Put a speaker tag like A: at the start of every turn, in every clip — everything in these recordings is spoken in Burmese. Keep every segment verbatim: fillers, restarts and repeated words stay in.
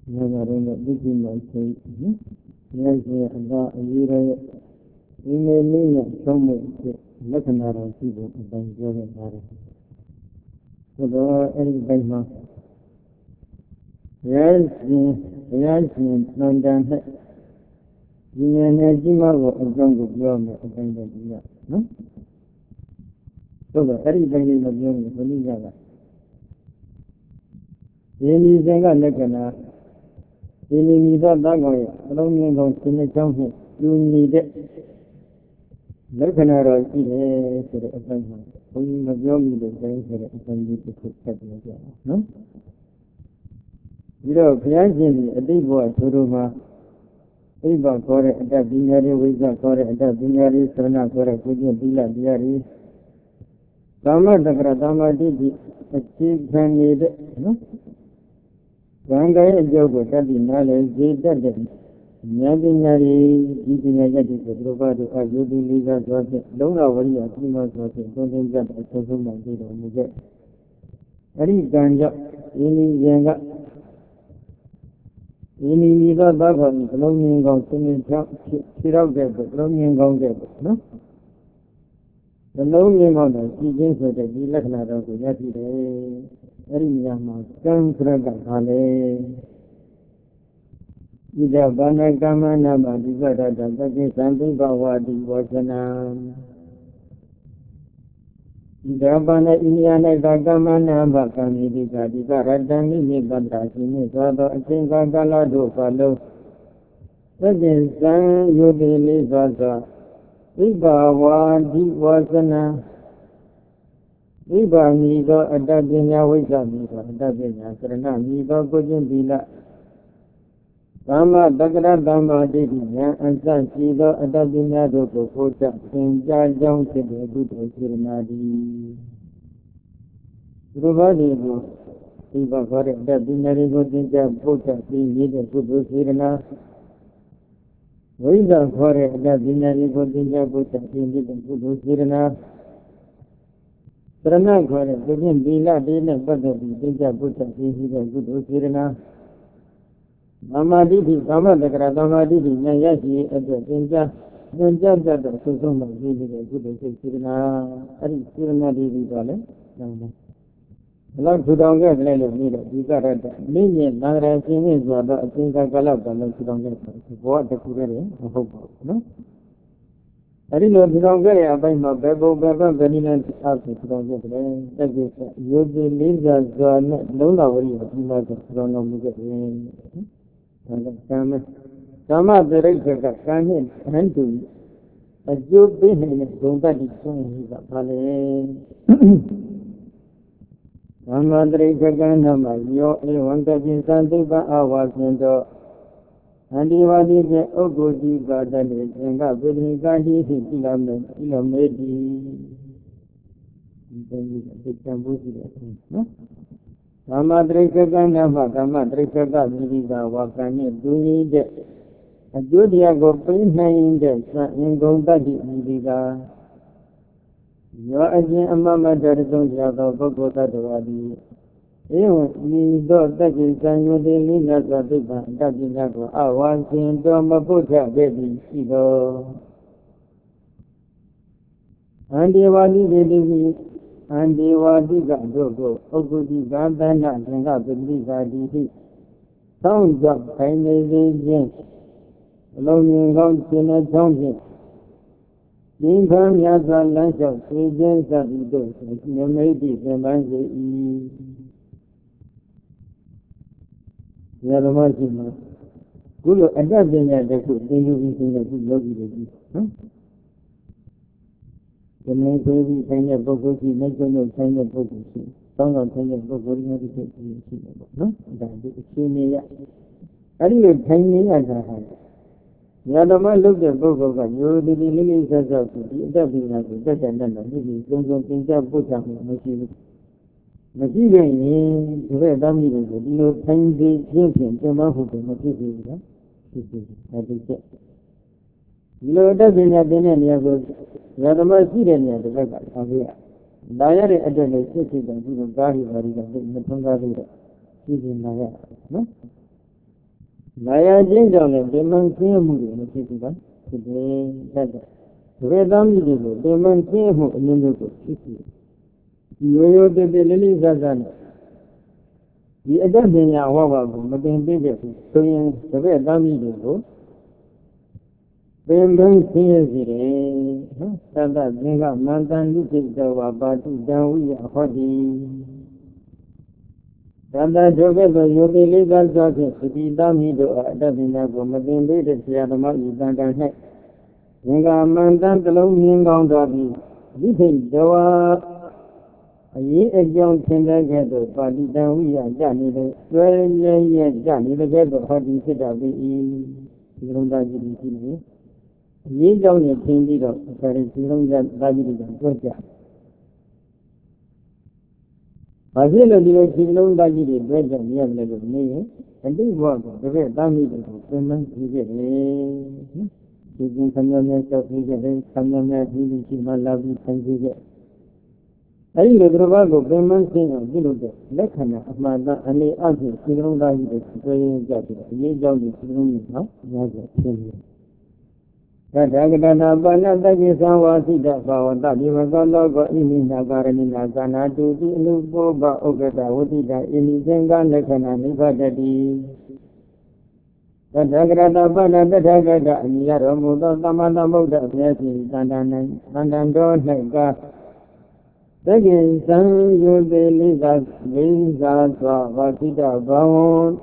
A: Never in the beginning of the yes, Allah, you you may mean somewhere, nothing out of people by Jordan. So the any by yes, yes, and then you may never go a jungle beyond the abandoned. No? So the everybody in the young Bonilla. Any thing I like an any neither Dagoya, I don't know in the jungle. You need it. Lekanara is a appointment. When the young is going to appointment to put that in the no? You know, Piazzi, a big boy, Turuma, Eva for it, that binary, Wiza for it, that binary, Sana for a good Bila, Diari. Dama, the Gradama did achieve can need it, no? Ganga and Jogo, that the knowledge, they did it. Imaginary, eating a get it, the Robado, as you do, Lisa, don't know what you are three months or so, don't think that I told him I did on the jet. Any ganja, any yanga, any neither Bagan, belonging on singing, sit out there, but belonging on there, no? The longing on the speaking for the Dilakna of the Yati, very young, come from the Hale. Ida Bana Gamana Madivada, that is something about the Wasana. Ida Bana Indiana Gamana Bakami, the Garadani, Badrasini, Sado, Singagala do follow. That is San Yudili Zaza. Iba Wadi Wasana. Iba Nigo, Adabina Wizamiga, Adabina, Serena, Nigo, Gojin Bila. Dama Dagara Dama Didiya and Sanchido Adabina Doko Kota in Jajong to the good Sirinadi. Rubadi, Iba for it, the binary good in the Kota, being needed to do Sirina. Wiza for it, the binary good in the Kota, being needed to do Sirina. Serena for it, within Bila, Dina, but the Bija Kota, being needed to do Sirina. Namadidi, Namadakra, Namadidi, Nayashi, at the Jinja, then Jaja, the Susuma, really good Sirina, and Sirina Didi Valley. Love to don't get later, you got a million, Nara Singing, or the Singa Galapa, and to don't get what the Kurere, I hope, no? I didn't know if you don't get it, I buy my Bebo, Beba, Vanilla, out to don't get it. That is, you believe that Lola will you don't know get it. Sama, Sama the regular can and do a good business, don't that is so he's a pale. Sama the regular number, you want to be something but I was in the and he was in the Ogodi garden and got very gandhi, kilometer, kilometer. Samadrika Nama, Samadrika Viva, Wakani, doing it. A Judia go pain in the in Gondadi Viva. You are a mamma that is on the other Bogota to Wadi. You need that is an you daily as a big one, that is not I was in Doma Buddha, baby, she go. And you are the and they were the Gago, Ogudi Gardana, and got the Ligadi. Sounds of Pine James, Longing Gong Sina Johnson. Being from Yaza Lunch of three gens that we do, you may be the Manzi. Yaramazima. Good at that thing at the good, then you will think that good lobby. The main baby kind of Bogosi, make no kind of Bogosi. Some of kind of Bogori, no? That is China. I didn't pay me as I had. Yadama looked at Bogoga, you really really says out to be dubbing as a better than the living, don't go think that Butam, Machine. Machine, to read dummy, you know, time the thinking, the Mahu, Machine. That is it. You know, doesn't have been any of those. Yadama Sirenia, the record of here. Diary at the city, and who Gari, the Tonga, she's in my no? လာရချင်းကြောင့်လည်းပင်မဆင်းမှုတွေမဖြစ်ဘူးကဖြစ်တယ်တတ်တယ်ဘယ်သားမိတွေကိုပင်မဆင်းမှုအမျိုးမျိုးကိုဖြစ်စီရိုးရိုးတည်တည်လေးလေးစားစားနဲ့ဒီအတတ်ပညာဝါဝါကိုမတင်ပြခဲ့ဘူးဆိုရင်တပည့်သားမိတွေကိုပင်ပန်းဆင်းရဲစီတယ်နော်သတ္တသင်္ကမန္တန်လူစိတ်တော်ပါပါတုတံဝိယဟောတိသတ္တဒုက္ခသောယောဂီလေးကသောဖြင့်သတိသားမိတို့အတ္တပညာကိုမတင်ပြတဲ့ဆရာသမားဤတန်တန်၌သင်္ကမန္တန်တလုံးမြင်ကောင်းတော်ပြီးဒီစိတ်တော်အရေးအကြောင်းသင်တဲ့ကဲ့သို့ပါတိတံဝိယကြနေတဲ့ကျွဲရဲရဲကြနေတဲ့ကဲ့သို့ဟောတိဖြစ်တော်ပြီးဒီလုံးသားကြည့်ကြည့်နေအရေးကြောင်းနဲ့သင်ပြီးတော့အခါရင်ဒီလုံးသားကြည့်ကြည့်တော့ကြဘာဖြစ်လို့ဒီလိုဒီလုံးသားကြည့်တွေတွေ့ကြမြင်ရလဲလို့နေရင်အတိတ်ဘဝကတကယ်သားမိတွေကိုပြန်မှန်းကြည့်ခဲ့တယ်ဒီကျင်ခမျောမြတ်ကြောက်ကြည့်ခဲ့တယ်ခမျောမြတ်ကြည့်ပြီးရှိမှလာပြီးဆန်းကြည့်ခဲ့အဲဒီလိုသူတော်ကိုပြန်မှန်းရှင်းအောင်ပြုလုပ်တဲ့လက္ခဏာအမှန်တန်အနေအချင်းဒီလုံးသားကြီးတွေတွေ့ရင်ကြပြီးအရေးကြောင်းတွေဒီလုံးကြီးနော်ရကြဖြစ်နေသတ္တကတနာပါဏတကိသံဝါစိတဘာဝတဒီဝကောလောကဣမိနာကာရဏိနာသနာတုတိအနုဘောဘဥက္ကတဝတိတာဣမိသင်္ကလက္ခဏာနိဗ္ဗတတိသတ္တကရတပါဏတထကတအမိရတော်မူသောသမ္မာသမ္ဗုဒ္ဓအမြဲရှိသန္တာ၌သန္တံတော်၌ကသကိသံယုတိလိကလေးသာသောဝါစိတဘာဝ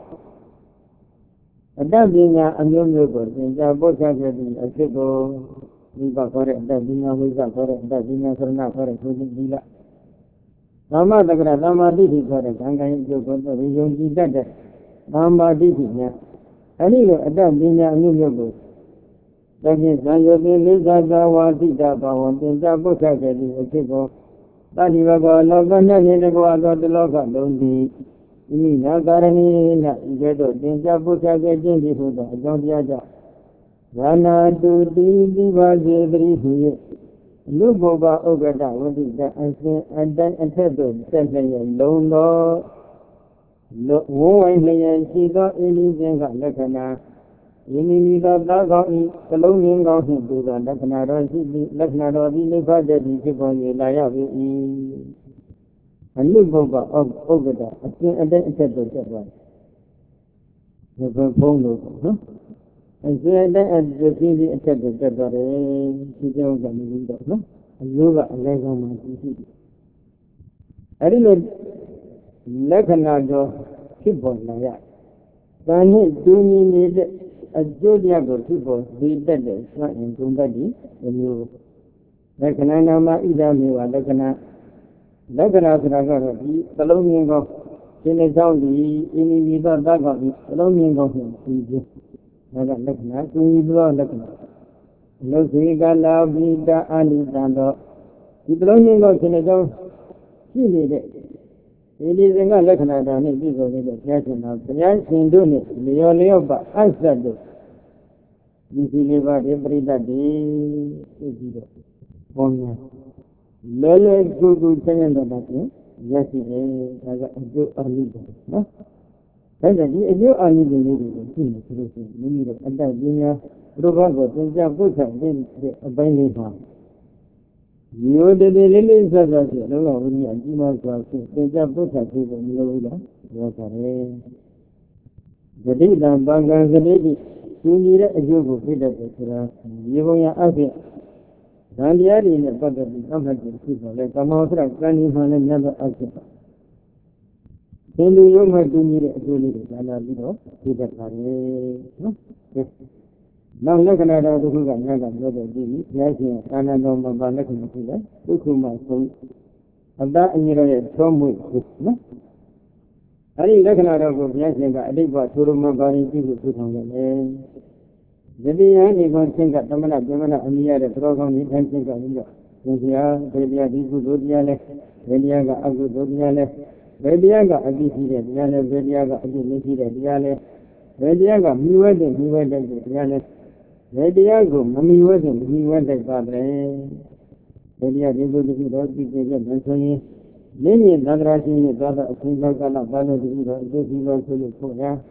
A: အတ္တပညာအမျိုးမျိုးကိုသင်ကြားပို့ချခဲ့သည့်အဖြစ်ကိုဒီကခေါ်တဲ့အတ္တပညာဝိဇ္ဇခေါ်တဲ့အတ္တပညာသရဏခေါ်တဲ့သုတိသီလသမ္မာတက္ကရာသမ္မာတိဋ္ဌိခေါ်တဲ့ကံကံအကျိုးကိုသိယုံကြည်တတ်တဲ့သမ္မာတိဋ္ဌိများအဲဒီလိုအတ္တပညာအမျိုးမျိုးကိုသကိသံယုတိလိကသာဝါစိတဘာဝသင်ကြားပို့ချခဲ့သည့်အဖြစ်ကိုတတိဘကောလောကနဲ့နေတကွာသောတလောကလုံးသည်ဤနာကာရဏိနာဤကဲ့သို့သင်ကြားပို့ချခဲ့ခြင်းဒီဟုသောအကြောင်းတရားကြောင့်သာနာတုတိတိပါစေတည်းဟူ၍လူဘုဘဥက္ကဋဝတိတအစဉ်အတိုင်းအထက်သို့ဆက်လျက်လုံးသောဝိုးဝိုင်းလျက်ရှိသောအင်းဒီစဉ်ကလက္ခဏာယင်းဤသောသာကောင်းဤကလုံးငင်းကောင်းဖြင့်ပူသောလက္ခဏာတော်ရှိသည့်လက္ခဏာတော်သည်နိဗ္ဗာန်တည်းဖြစ်ပေါ်၍လာရပြီအနုဘုဗ္ဗဥက္ကဋအစဉ်အတိုင်းအထက်သို့ဆက်သွားတယ်ဒီဘုံလို့နော်အစဉ်အတိုင်းအစဉ်ပြီးပြီးအထက်သို့ဆက်သွားတယ်ဒီကြောင့်ကနေပြီးတော့နော်အယိုးကအလဲကောင်းမှရှိရှိတယ်အဲဒီလိုလက္ခဏာတော်ဖြစ်ပေါ်လာရတန်နဲ့တူညီနေတဲ့အကျိုးတရားကိုဖြစ်ပေါ်စေတတ်တဲ့စွမ်းအင်ဂုဏ်တတ်ဒီမျိုးလက္ခဏာနာမဣဒမေဝလက္ခဏာလက္ခဏာဆိုတာကတော့ဒီသလုံးမြင်ကောင်းရှင်နေဆောင်ဒီအင်းဒီသောတတ်ကောင်းဒီသလုံးမြင်ကောင်းဖြင့်ပြီးခြင်းဒါကလက္ခဏာတူညီသောလက္ခဏာလုစေကလာဘိတအာနိတံတော့ဒီသလုံးမြင်ကောင်းရှင်နေဆောင်ရှိနေတဲ့ဒီဒီစဉ်ကလက္ခဏာတော်နဲ့ပြည့်စုံနေတဲ့ဘုရားရှင်တော်ဘုရားရှင်တို့နဲ့လျော်လျော်ပါအစ္ဆတ်တို့ဒီစီလေးပါးဒီပရိသတ်တွေသိပြီးတော့ပေါ်များလဲလဲကူကူဆင်းရဲတော့တယ်ရရှိတယ်ဒါကအကျိုးအာနိသင်နော်ဒါကြောင့်ဒီအကျိုးအာနိသင်လေးတွေကိုသိနေဆိုလို့ရှိရင်မိမိတို့အတ္တပညာဘုရားကိုသင်ကြားပို့ချတဲ့အပိုင်းလေးပါယောတတိလေးလေးဆက်ဆက်ဖြင့်လောကဝိညာဉ်အကြီးမားစွာဖြင့်သင်ကြားပို့ချပြီးတော့မလို့ဘူးလားပြောကြတယ်ဂတိတံပံကံစတိတိသူညီတဲ့အကျိုးကိုပြတတ်တယ်ဆိုတာရေပုံရအဖြစ်ဇန်တရားတွေနဲ့ပတ်သက်ပြီးအမှတ်ကိုသိတော့လေကမ္မောစရကံဒီမှလည်းမြတ်သောအဖြစ်သင်လူရုံးမှသူညီတဲ့အကျိုးလေးတွေလာလာပြီးတော့ပြတတ်ပါတယ်နော်နောက်လက္ခဏာတော်တစ်ခုကမြတ်ကပြောတဲ့ဒီဘုရားရှင်အာနန္ဒောမဘာလက္ခဏာဖြစ်တယ်ဒုက္ခမဆုံးအတ္တအညီတော်ရဲ့သွမ်းမှုနော်အဲဒီလက္ခဏာတော်ကိုဘုရားရှင်ကအတိတ်ဘသုရမဘာရင်ပြုလို့ပြုဆောင်တယ်ယတိယံဒီကောသင်္ကသမဏပြမဏအမိရတဲ့သရောကောင်းကြီးထမ်းသင်္ကပြီးတော့သင်္ခါဒေတရားဒီကုသိုလ်တရားလဲဒေတရားကအကုသိုလ်တရားလဲဒေတရားကအတိရှိတဲ့တရားလဲဒေတရားကအတိမရှိတဲ့တရားလဲဒေတရားကမိဝဲတဲ့မိဝဲတဲ့တရားလဲဒေတရားကိုမမိဝဲတဲ့မမိဝဲတဲ့ပါတယ်ဒေတရားဒီကုသိုလ်တော်ပြည့်စုံတဲ့ဆိုရင်လင်းရင်သန္တရာရှင်ရဲ့သွားတဲ့အချင်းချင်းကလည်းဘာလို့ဒီလိုအသိရှိလို့ဆိုလို့ဖို့ရ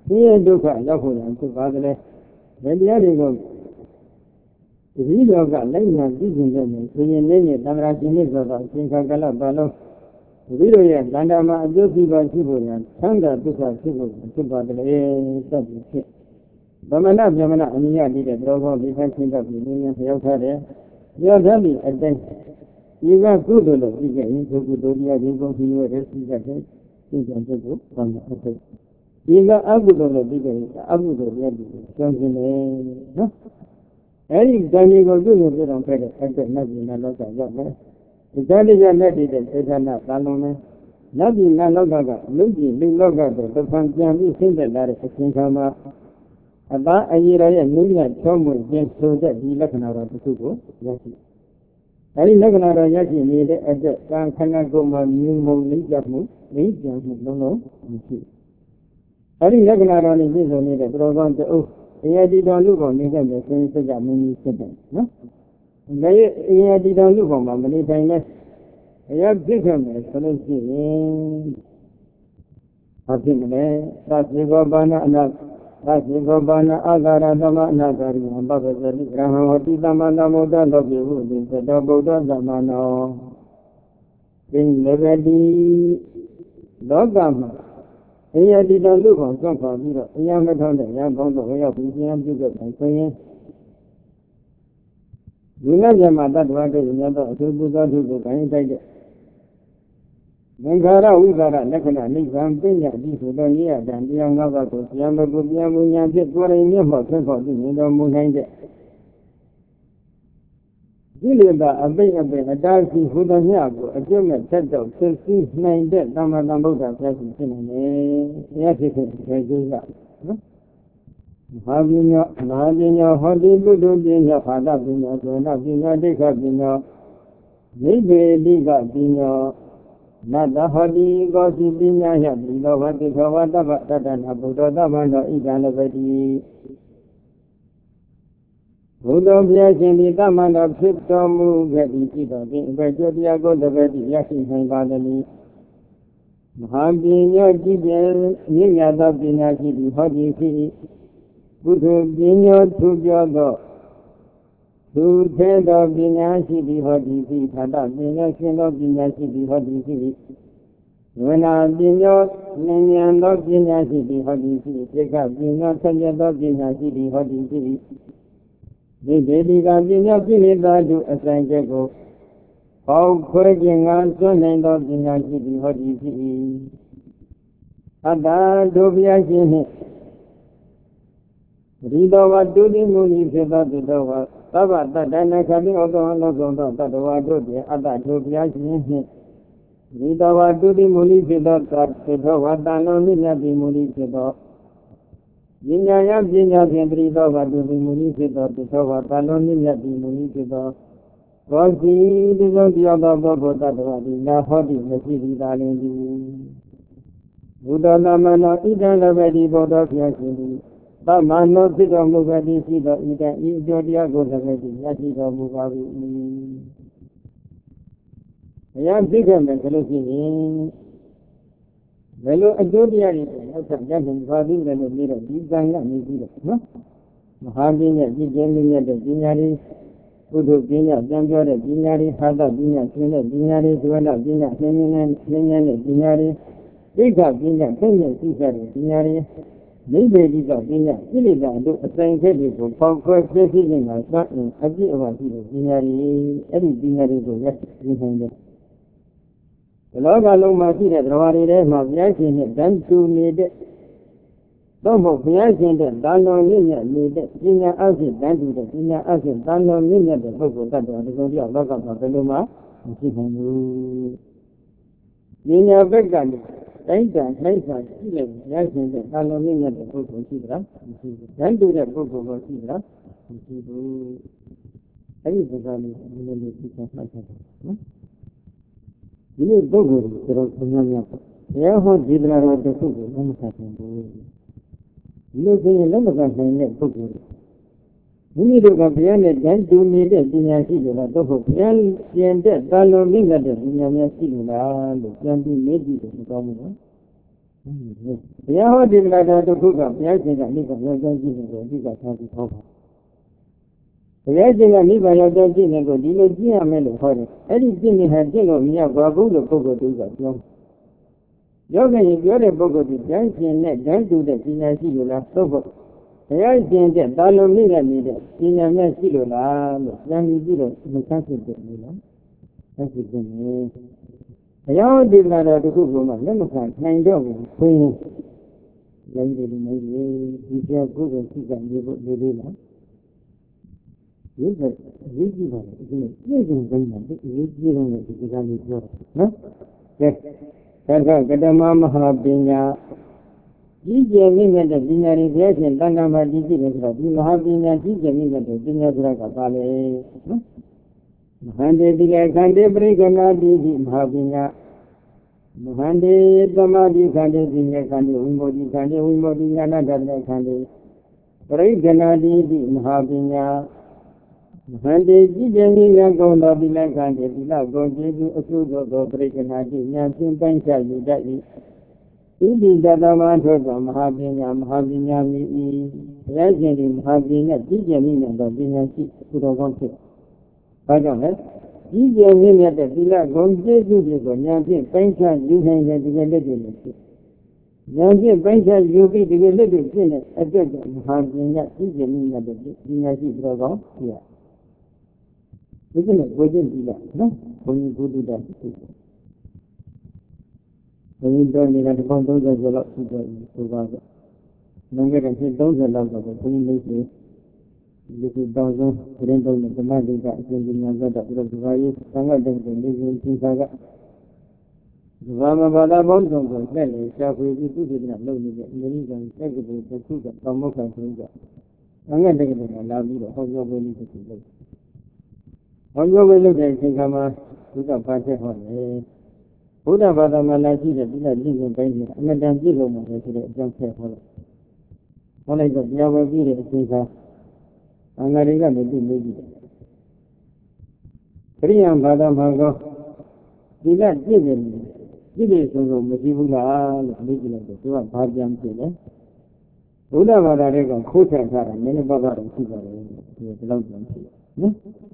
A: ये दुखရောက်ဖို့ရဖြစ်ပါတယ်။ဘယ်တရားတွေကိုတတိယကလည်းညာသိကျင်တဲ့ဆိုရင်လည်းသံဃာရှင်တွေဆိုတော့သင်္ခါကလပါလုံးတတိယရဲ့တဏ္ဍာမှာအကျိုးပြုပါရှိဖို့ရသံဃာဒုက္ခဖြစ်ဖို့ဖြစ်ပါတယ်။သတ်ပြီးဖြစ်ဗမနဗမနအမြင်ရတဲ့တော်ဘောဒီခန့်ချင်းကပြည်နည်းလျောက်ထားတယ်။ပြောထားပြီးအတိုင်းဒီကကုသိုလ်လို့ပြီးခဲ့ရင်ကုသိုလ်တရားဒီကုန်ပြီးရတဲ့စိတ်ကတည်းကသိကြတဲ့ကိုဘာမှအထုတ်ဒီကအကုသိုလ်လို့ပြီးခဲ့ရင်အကုသိုလ်တရားဒီကျောင်းကျင်တယ်နော်အဲ့ဒီဇာတိကိုပြုလို့ပြတော်ခဲ့တဲ့အဲ့တဲ့နတ်ပြည်နတ်လောကရောက်မယ်ဒီဇာတိကလက်တည်တဲ့သေဌာနသာလုံးမယ်နတ်ပြည်နတ်လောကကလူပြည်လူလောကတော့တဖန်ပြန်ပြီးဆင်းသက်လာတဲ့အချိန်ခါမှာအသားအရည်ရဲ့နုညံ့ချောမွေ့ခြင်းဆိုတဲ့ဒီလက္ခဏာတော်တစ်ခုကိုရရှိအဲဒီလက္ခဏာတော်ရရှိနေတဲ့အတွက်ကံခန္ဓာကိုယ်မှာမြင်မုံလိမ့်ကြမှုလိမ့်ကြမှုလုံးလုံးမရှိအဲဒီလက္ခဏာတော်နဲ့ပြည့်စုံနေတဲ့တော်ကောင်းတအုပ်တရားဒီတော်လူကောင်နေတဲ့ဆိုရင်စကြမင်းကြီးဖြစ်တယ်နော်။ဒါရဲ့တရားဒီတော်လူကောင်မှာမနေတိုင်းလဲအရာဖြစ်ခဲ့မယ်ဆိုလို့ရှိရင်ဘာဖြစ်မလဲသတိကောပါဏအနာသတိကောပါဏအာဂရသမအနာဂရိယဘဂဝတိဂရဟံဝတိသမဏမောဒလောကေဟုတိသတောဗုဒ္ဓသမနောဒီလည်းပဲဒီလောကမှာအရာဒီတော်လူကောင်စွန့်ခွာပြီးတော့အရာမထောင်းတဲ့ရံကောင်းတော့ရောက်ပြီးပြန်ပြုတ်တဲ့ဆိုရင်ဒီနေ့ကျမှတတ္တဝါတွေမြတ်သောအထူးပူဇော်ထုကိုခိုင်းတိုက်တဲ့သင်္ခါရဝိသရလက္ခဏာနိဗ္ဗာန်ပညာတိဆိုသောနိယတံတရားငါးပါးကိုပြန်မကူပြန်မူညာဖြစ်ကိုယ်ရင်မျက်မှောက်ဆွဖို့သိမြင်တော်မူနိုင်တဲ့ဒီလေသာအပိအပိအတားစီဟူသောမြတ်ကိုအကျုံးနဲ့ဆက်တော့ဖြစ်စီနိုင်တဲ့သမ္မာသမ္ဗုဒ္ဓဆရာရှင်ဖြစ်နိုင်တယ်။ဆရာဖြစ်တဲ့ဆရာကြီးကနော်။ဘာပညာဘာပညာဟောတိပုဒ္ဓပညာဘာသာပညာသောနာပညာဒိဋ္ဌပညာနိဗ္ဗေတိကပညာနတ္တဟောတိကောစီပညာယတိလောဘတိခောဝတ္တဗတတ္တနာဗုဒ္ဓသမ္မာနောဣဒံလပတိဘုဒ္ဓဘုရားရှင်ဒီသမန္တဖြစ်တော်မူခဲ့ပြီးကြည့်တော်ဒီအဘကျွတရားကိုတပည့်တိရရှိနိုင်ပါသည်မဟာပညာကြည့်ပြန်မြင့်မြတ်သောပညာရှိသည်ဟောဒီဖြစ်ပုထုပညာသူပြောသောသူထဲသောပညာရှိသည်ဟောဒီဖြစ်ထာတပညာရှင်သောပညာရှိသည်ဟောဒီဖြစ်ဝိနာပညာဉာဏ်သောပညာရှိသည်ဟောဒီဖြစ်သိက္ခာပညာဆန့်ကျင်သောပညာရှိသည်ဟောဒီဖြစ်ဒီဒေဒီကပညာပြည့်နေသောသူအဆိုင်ချက်ကိုဟောခွဲခြင်းငါစွန့်နိုင်သောပညာရှိသည်ဟောဒီဖြစ်၏အတ္တဒုဘုရားရှင်နှင့်ဒီတော်ဝတုတိမူနီဖြစ်သောသူတော်ဝသဗ္ဗတတ္တနာခတိဩသောလောကုံသောတတ္တဝါတို့ဖြင့်အတ္တဒုဘုရားရှင်နှင့်ဒီတော်ဝတုတိမူနီဖြစ်သောသူတော်ဝတန်လုံးမြတ်တိမူနီဖြစ်သောပညာယပညာဖြင့်တတိသောဘတုတိမူနီဖြစ်သောသူတော်ဝတန်လုံးမြတ်တိမူနီဖြစ်သောဘောစီဒီသောတရားသောဘောဂတတ္တဝါဒီနာဟောတိမရှိသည်သာလင်သည်ဘုဒ္ဓနာမနောဣဒံလဘတိဘောဓဘုရားရှင်သည်သမန္နောဖြစ်တော်မူခဲ့သည်ရှိသောဣဒံဤအကျိုးတရားကိုလည်းပဲရရှိတော်မူပါ၏ဘုရားသိခဲ့မယ်ဆိုလို့ရှိရင်ဘယ်လိုအကျိုးတရားတွေရောက်ဆက်ရနိုင်ပါသည်လဲလို့ပြီးတော့ဒီကံကနေပြီးတော့နော်မဟာပညာကြည်ကျင်းမြတ်တဲ့ပညာတွေပုထုပညာကြံပြောတဲ့ပညာတွေဟာသပညာသင်တဲ့ပညာတွေသုဝနပညာသင်ခြင်းနဲ့သင်ခြင်းနဲ့ပညာတွေဒိဋ္ဌပညာသင်ခြင်းသိတဲ့ပညာတွေနိဗ္ဗေတိကပညာကိလေသာတို့အဆိုင်ချက်တွေကိုပေါက်ခွဲပြည့်စုံခြင်းကသာအပြည့်အဝရှိတဲ့ပညာတွေအဲ့ဒီပညာတွေကိုရရှိနိုင်တယ်ဒီလောကလုံးမှာရှိတဲ့တရားတွေထဲမှာဘုရားရှင်နဲ့တန်တူနေတဲ့တော့ဘုရားရှင်တဲ့တန်တော်မြင့်မြတ်နေတဲ့ပညာအဖြစ်တန်တူတဲ့ပညာအဖြစ်တန်တော်မြင့်မြတ်တဲ့ပုဂ္ဂိုလ်တ attva ဒီလိုတရားလောကမှာဘယ်လိုမှမရှိနိုင်ဘူးပညာဘက်ကနေတိုင်းတန်နှိမ့်စာရှိလိုက်ဘုရားရှင်တဲ့တန်တော်မြင့်မြတ်တဲ့ပုဂ္ဂိုလ်ရှိသလားမရှိဘူးတန်တူတဲ့ပုဂ္ဂိုလ်ကိုရှိသလားမရှိဘူးအဲ့ဒီစကားလေးအမှန်လေးသိချင်မှတ်ချက်နော်ဒီလိုပုဂ္ဂိုလ်ကိုတော်တော်များများဘုရားဟောဒီတရားတော်တစ်ခုကိုလက်မခံနိုင်ဘူးဒီလိုဆိုရင်လက်မခံနိုင်တဲ့ပုဂ္ဂိုလ်မိမိတို့ကဘုရားနဲ့တန်တူနေတဲ့ပညာရှိကြလားတော့ဘုရားပြန်တဲ့တာလွန်မြင့်တဲ့ပညာများရှိနေလားလို့ပြန်ပြီးမေးကြည့်တယ်မကောင်းဘူးနော်ဘုရားဟောဒီလာတော်တစ်ခုကဘုရားရှင်ကနိဗ္ဗာန်ရောက်ကြည့်တယ်ကိုအဓိကထားပြီးဟောပါဘုရားရှင်ကနိဗ္ဗာန်ရောက်ကြည့်တယ်ကိုဒီလိုကြည့်ရမယ်လို့ဟောတယ်အဲ့ဒီကြည့်နေဟန်ကြည့်လို့မရဘာဘူးလို့ပုဂ္ဂိုလ်တူကပြောပြောကြရင်ပြောတဲ့ပုဂ္ဂိုလ်ဒီတိုင်းရှင်နဲ့တိုင်းတူတဲ့ပညာရှိလို့လားသို့ဖို့ဘုရားရှင်တဲ့တာလုံးမိတဲ့နေတဲ့ပညာမျက်ရှိလို့လားလို့ဉာဏ်ကြီးပြီးတော့မဆန်းဖြစ်တယ်လို့ဆက်ဖြစ်တယ်ဘုရားဒီလာတော်တစ်ခုကမှလက်မခံနိုင်တော့ဘူးခွင်းလည်းဒီလိုမျိုးဒီပြောကိုယ်ကိုသိကြနေဖို့နေသေးလားဒီကရေးကြည့်ပါလေဒီပြည့်စုံတိုင်းမှာဒီရေးကြည့်တော့ဒီကလေးပြောတာနော်ကဲသက္ကကတမမဟာပညာကြီးကျယ်မြင့်မြတ်တဲ့ပညာတွေဘုရားရှင်တန်ခါမှာကြီးကြည့်တယ်ဆိုတော့ဒီမဟာပညာကြီးကျယ်မြင့်မြတ်တဲ့ပညာဆိုတာကပါလေနော်မဟာတေတိလေခန္တေပရိက္ခဏာတိတိမဟာပညာမဟာတေသမာဓိခန္တေပညာခန္တေဝိမု ക്തി ခန္တေဝိမု ക്തി ဉာဏတတခန္တေပရိက္ခဏာတိတိမဟာပညာမဟာတေကြည်ကျင်မြတ်ကောင်းသောဒီလေခန္တေဒီလကောင်းကျေးဇူးအကျိုးသောပရိက္ခဏာတိဉာဏ်ဖြင့်ပိုင်းခြားယူတတ်၏ဣတိတတမထောသောမဟာပညာမဟာပညာမြည်၏ဘုရားရှင်ဒီမဟာပညာကြည်ကျင်မြတ်သောပညာရှိသူတော်ကောင်းဖြစ်ဘာကြောင့်လဲကြီးကျယ်မြင့်မြတ်တဲ့သီလဂုဏ်ကျေးဇူးတွေကိုဉာဏ်ဖြင့်ပိုင်းခြားယူနိုင်တဲ့ဒီကလက်တွေနဲ့ဖြစ်ဉာဏ်ဖြင့်ပိုင်းခြားယူပြီးဒီကလက်တွေဖြစ်တဲ့အတွက်ကြောင့်မဟာပညာကြီးကျယ်မြင့်မြတ်တဲ့ပညာရှိသူတော်ကောင်းဖြစ်ရဒီကနေ့ဝိဇ္ဇင်သီလနော်ဘုန်းကြီးဘုဒ္ဓတာဖြစ်ဘုန်းကြီးတော်နေတာတစ်ပေါင်းသုံးဆယ်ကျော်လောက်ရှိသွားပြီဆိုပါတော့ငငယ်တဲ့နှစ်သုံးဆယ်လောက်တော့ဘုန်းကြီးလေးတွေဒီလိုတောင်းဆုံးပြည်တော်နဲ့ဓမ္မဒိကအရှင်ပညာသတ္တပြီးတော့ဒီပါရေးသံဃာတဲ့ကိုနေစဉ်သင်္ခါကဒီဘာမဘာသာပေါင်းစုံကိုလက်လေရှားဖွေပြီးသူတိကလုပ်နေတဲ့အမေရိကန်တက္ကသိုလ်တစ်ခုကတောင်မုခန်ဆုံးကသံဃာတက္ကသိုလ်ကလာပြီးတော့ဟောပြောပေးလို့တစ်ခုလုပ်ဟောပြောပေးလို့တဲ့အချိန်ခါမှာဘုရားဖာချက်ဟောတယ်ဘုရားဘာသာမှာလာရှိတဲ့ဒီလက်လင့်ပိုင်းကြီးအမတန်ပြည့်စုံတယ်ဆိုတဲ့အကြောင်းဆက်ဟောလို့ဟောလိုက်တော့တရားဝဲပြီးတဲ့အချိန်ခါအင်္ဂါတွေကလည်းသူ့မေးကြည့်တယ်ခရိယံဘာသာမှာကောဒီကပြည့်တယ်ပြည့်ပြည့်စုံစုံမရှိဘူးလားလို့မေးကြည့်လိုက်တော့သူကဘာပြန်ဖြစ်လဲဘုရားဘာသာတွေကခိုးဆက်ထားတာနည်းနည်းပါးပါးတော့ရှိပါတယ်ဒီလောက်ပြန်ဖြစ်နော်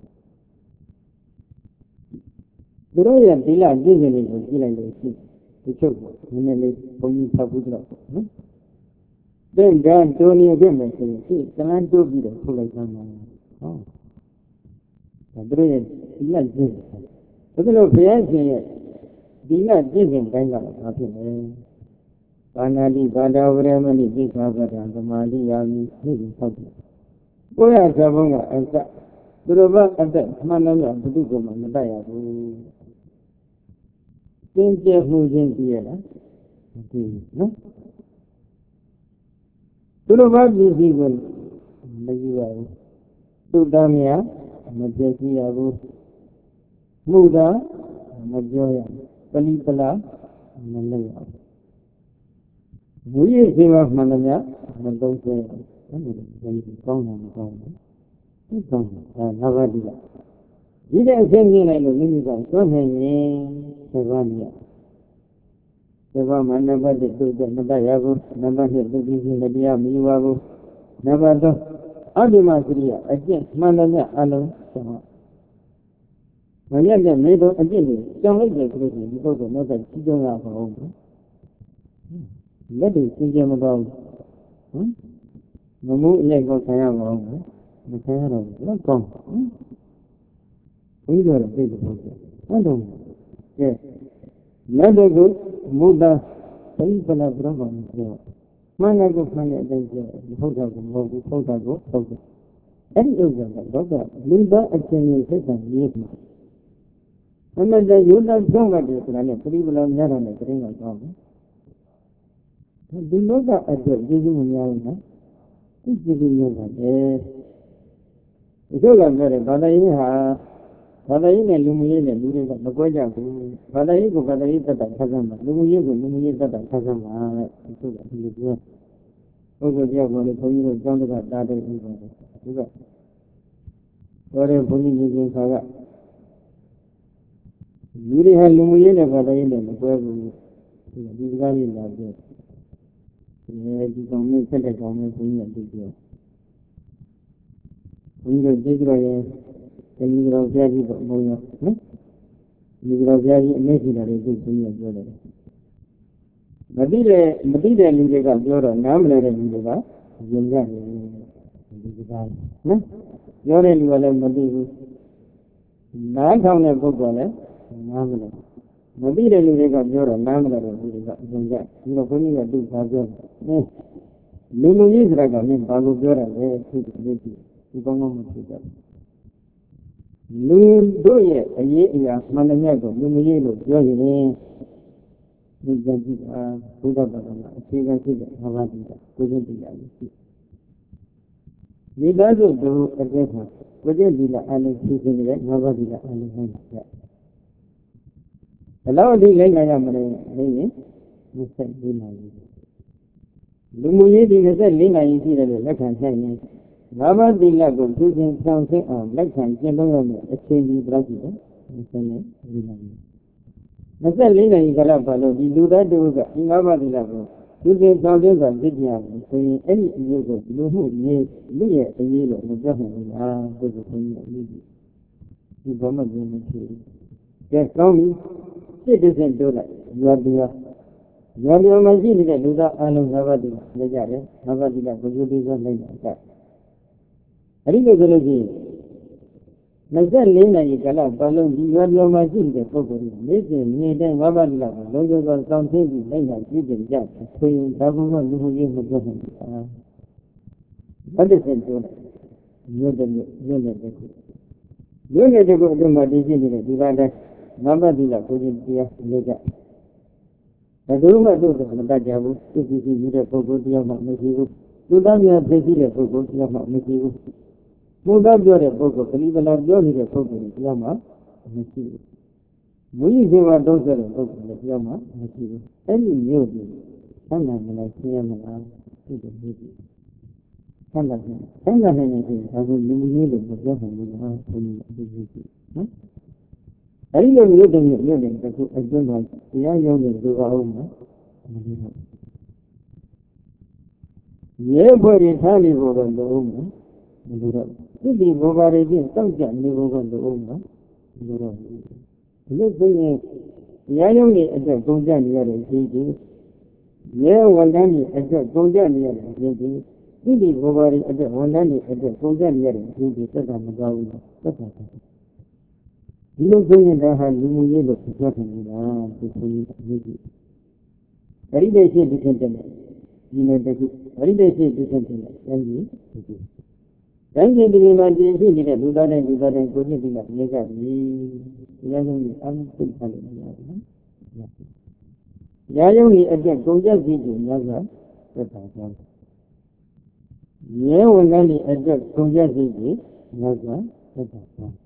A: သူတို့ရဲ့သီလပြည့်စုံတွေကိုကြည့်လိုက်လို့ရှိဒီချုပ်ကိုနည်းနည်းလေးဘုန်းကြီးဖတ်ဘူးတော့နော်တဲ့ကတိုးနေခဲ့မယ်ဆိုရင်ဒီကလန်းတိုးပြီးတော့ထုတ်လိုက်သားမှာဟောဒါတို့ရဲ့ဒီလက်ကျင့်တယ်ဒါလို့ဘုရားရှင်ရဲ့ဒီလက်ကျင့်စဉ်တိုင်းကတော့ဘာဖြစ်လဲဘာနာတိဘာဒဝရမဏိသိက္ခာပဒံသမာဓိယာမိဒီလိုဆောက်တယ်ကိုယ့်ရဲ့ဇဘုံကအစသူတို့ကအသက်မှန်တယ်ဘုသူကမှမတတ်ရဘူးသင်ကျက်မှုချင်းကြည့်ရလားမကြည့်ဘူးနော်သူတို့ဘာပြည်စည်းကိုမယူရဘူးသူတမ်းမြမပြည့်စည်ရဘူးမှုသာမပြောရဘူးပလိပလာမလုပ်ရဘူးဝိရစေဝမှန်သမျှမသုံးဆွဲရဘူးအဲ့ဒီကောင်းတာမကောင်းဘူးဒီကောင်းတာဒါနဘာတိကဒီတဲ့အဆင့်မြင်လိုက်လို့မိမိကသွန်းနေရင်သဘောမရသဘောမှနံပါတ်တစ်သူ့တဲ့မတတ်ရဘူးနံပါတ်နှစ်သူကြီးကြီးမတရားမယူပါဘူးနံပါတ်သုံးအတ္တမစရိယအကျင့်မှန်တယ်မြတ်အလုံးဆိုတော့မမြတ်တဲ့မိဘအကျင့်တွေကြောင်းလိုက်တယ်ဆိုလို့ရှိရင်ဒီပုဂ္ဂိုလ်တော့ကြီးကျုံရပါဦးလက်တွေရှင်းပြမသွားဘူးဟမ်မမှုအရိုက်ကိုခံရမှာမခံရတော့ဘူးတော့ကောင်းဟမ်ဘုရားတော့သိတယ်ဟုတ်တယ်ဟုတ်တယ်ကဲလက်တွေကိုမုဒ္ဒပရိပလဗြဟ္မဏ်ပြောမှန်တယ်ကိုမှန်တဲ့အတိုင်းပြောဟုတ်တာကိုမဟုတ်ဘူးဟုတ်တာကိုဟုတ်တယ်အဲ့ဒီဥစ္စာကတော့လူသားအချင်းချင်းစိတ်ဆံရေးမှာအမှန်တရားယုံတဲ့ကြောင့်ကတည်းကဆိုတာနဲ့ပရိပလများတာနဲ့တင်းကတော့ကောင်းတယ်ဒီလောကအတွက်ကျေးဇူးမများဘူးနော်ဒီကျေးဇူးများပါတယ်ဒီလိုကပြောတယ်ဘာသာရေးဟာဘာသာရေးနဲ့လူမှုရေးနဲ့လူတွေကမကွဲကြဘူးဘာသာရေးကိုဘာသာရေးတတ်တာခက်စမ်းမှာလူမှုရေးကိုလူမှုရေးတတ်တာခက်စမ်းမှာတဲ့ဒီလိုကဒီလိုပြောပုဂ္ဂိုလ်ပြောပေါ်လို့ဘုန်းကြီးတို့ကျောင်းတကတားတဲ့ဥပဒေဒီကပြောတဲ့ဘုန်းကြီးကြီးခါကလူတွေဟာလူမှုရေးနဲ့ဘာသာရေးနဲ့မကွဲဘူးဒီစကားလေးလာပြောအဲဒီကောင်လေးဆက်တဲ့ကောင်လေးဘုန်းကြီးကပြောဘုန်းကြီးတို့သိကြရင်ဒီလိုဘုရားကြီးကဘုန်းကြီးနော်ဒီလိုဘုရားကြီးအမေရှိတာလေးသိဘုန်းကြီးကပြောတယ်မသိတဲ့မသိတဲ့လူတွေကပြောတော့နားမလည်တဲ့လူတွေကယဉ်ကြတယ်ဒီစကားနော်ပြောတဲ့လူကလည်းမသိဘူးနားထောင်တဲ့ပုဂ္ဂိုလ်လည်းနားမလည်မသိတဲ့လူတွေကပြောတော့နားမလည်တဲ့လူတွေကယဉ်ကြဒီလိုဘုန်းကြီးကသူ့ဘာပြောလဲလူလူကြီးဆိုတာကမင်းဘာလို့ပြောတာလဲသူ့ဒီဒီကောင်းကောင်းမဖြစ်ကြဘူးလူတို့ရဲ့အရေးအရာမှန်တယ်မြတ်ကိုလူမရေးလို့ပြောရင်ဒီကြည့်တာဘုရားဘာသာမှာအခြေခံဖြစ်တဲ့ဘာသာတရားကိုကျင့်တရားကြီးရှိဒီသားစုတို့အကျဉ်းမှာကိုကျင့်တရားအလုံးရှိနေတယ်ဘာသာတရားအလုံးဟောတယ်ဘယ်လောက်အထိလိုက်နိုင်ရမလဲလေရင်၂၄နာရီလူမှုရေးဒီ၂၄နာရီရှိတယ်လို့လက်ခံဆိုင်ရင်ဘာဝတိလကိုသူချင်းဆောင်ဆင်းအောင်လက်ခံကျင့်သုံးရမယ့်အချိန်ဒီပြည့်စုံတယ်၂၄နာရီ၂၄နာရီကလည်းဘာလို့ဒီလူသားတို့ကဒီငါးပါးတိလကိုသူချင်းဆောင်ဆင်းစွာသိကြရမယ်ဆိုရင်အဲ့ဒီအရေးကိုလူမှုရေးလူရဲ့အရေးလို့မပြောနိုင်ဘူးလားဒီလိုခွင့်ရအရေးကြီးဒီဘာမှပြောမဖြစ်ဘူးကဲကောင်းပြီစိတ်တည်းတိုးလိုက်ရွာပြားရွာပြားမှာရှိနေတဲ့လူသားအလုံးငါးပါးတိလလက်ကြတယ်ငါးပါးတိလကိုယ်ကိုယ်တည်းဆိုလိုက်တာအဲ့ဒီလိုဆိုလို့ရှိရင်၂၄နာရီကာလပတ်လုံးဒီရွာပြောမှာရှိတဲ့ပုဂ္ဂိုလ်တွေနေ့စဉ်နေ့တိုင်းဝါပါဠိလာကိုလုံးလုံးသောစောင့်သိပြီးလိုက်နိုင်ကြည့်ကြကြဆိုရင်ဒါကမှလူမှုရေးမပြောနိုင်ဘူး။ဘာတစ်စင်ပြောတယ်မြို့တဲ့မြို့တဲ့ခုမြို့တဲ့ခုအတွင်းမှာတည်ရှိနေတဲ့ဒီကတိုင်းဝါပါဠိလာကိုကြီးတရားလေးကြဘယ်သူမှတို့တော့မတတ်ကြဘူးသူကြည့်ကြည့်တဲ့ပုဂ္ဂိုလ်တရားမှမရှိဘူးသူသားများသိရှိတဲ့ပုဂ္ဂိုလ်တရားမှမရှိဘူးဘုရားပြောတဲ့ပုဂ္ဂိုလ်ခလိပလာပြောနေတဲ့ပုဂ္ဂိုလ်တွေတရားမှမရှိဘူးမူကြီးစေဝါတုံးဆက်တဲ့ပုဂ္ဂိုလ်တွေတရားမှမရှိဘူးအဲ့ဒီမျိုးတွေဆန္ဒမလားဆင်းရဲမလားဒီလိုမျိုးတွေဆန္ဒနဲ့ဆန္ဒနဲ့နေရင်ဒါကိုလူမျိုးတွေမပြောနိုင်ဘူးလားဘုရားအတူတူနော်အဲ့ဒီလိုမျိုးတွေမျိုးတွေတခုအကျဉ်းပါတရားရုံးတွေလိုပါအောင်နော်မလို့ရဲဘွယ်ရင်ထားနေဖို့တော့လိုအောင်နော်မလို့တော့ဒီဒီဘောပါတွေဖြင့်တောက်ကြနေဖို့ကလိုအောင်နော်မလို့တော့ဒီလိုဆိုရင်တရားရုံးတွေအတွက်ပုံကြနေရတဲ့အချင်းချင်းရဲဝန်ထမ်းတွေအတွက်ပုံကြနေရတဲ့အချင်းချင်းဒီဒီဘောပါတွေအတွက်ဝန်ထမ်းတွေအတွက်ပုံကြနေရတဲ့အချင်းချင်းသက်သာမသွားဘူးနော်သက်သာတယ်ဒီလိုဆိုရင်ဒါဟာလူမှုရေးလို့ပြောတယ်လားဒီဆိုရင်အရေးကြီးပရိသေရှိဒီထင်တယ်ဒီလိုတခုပရိသေရှိဒီထင်တယ်ကျန်ကြီးဒီခုတိုင်းပြည်ဒီမှာတည်ရှိနေတဲ့လူသားတိုင်းလူသားတိုင်းကိုကြည့်ပြီးမှနေကြပြီ။ရာဇုံကြီးအမှန်သိတယ်လို့ပြောတယ်နော်။ရာဇုံကြီးအကျက်ကုန်ကြစီတူများစွာသက်သာကြောင်း။ရဲဝန်ထမ်းတွေအကျက်ကုန်ကြစီတူများစွာသက်သာကြောင်း။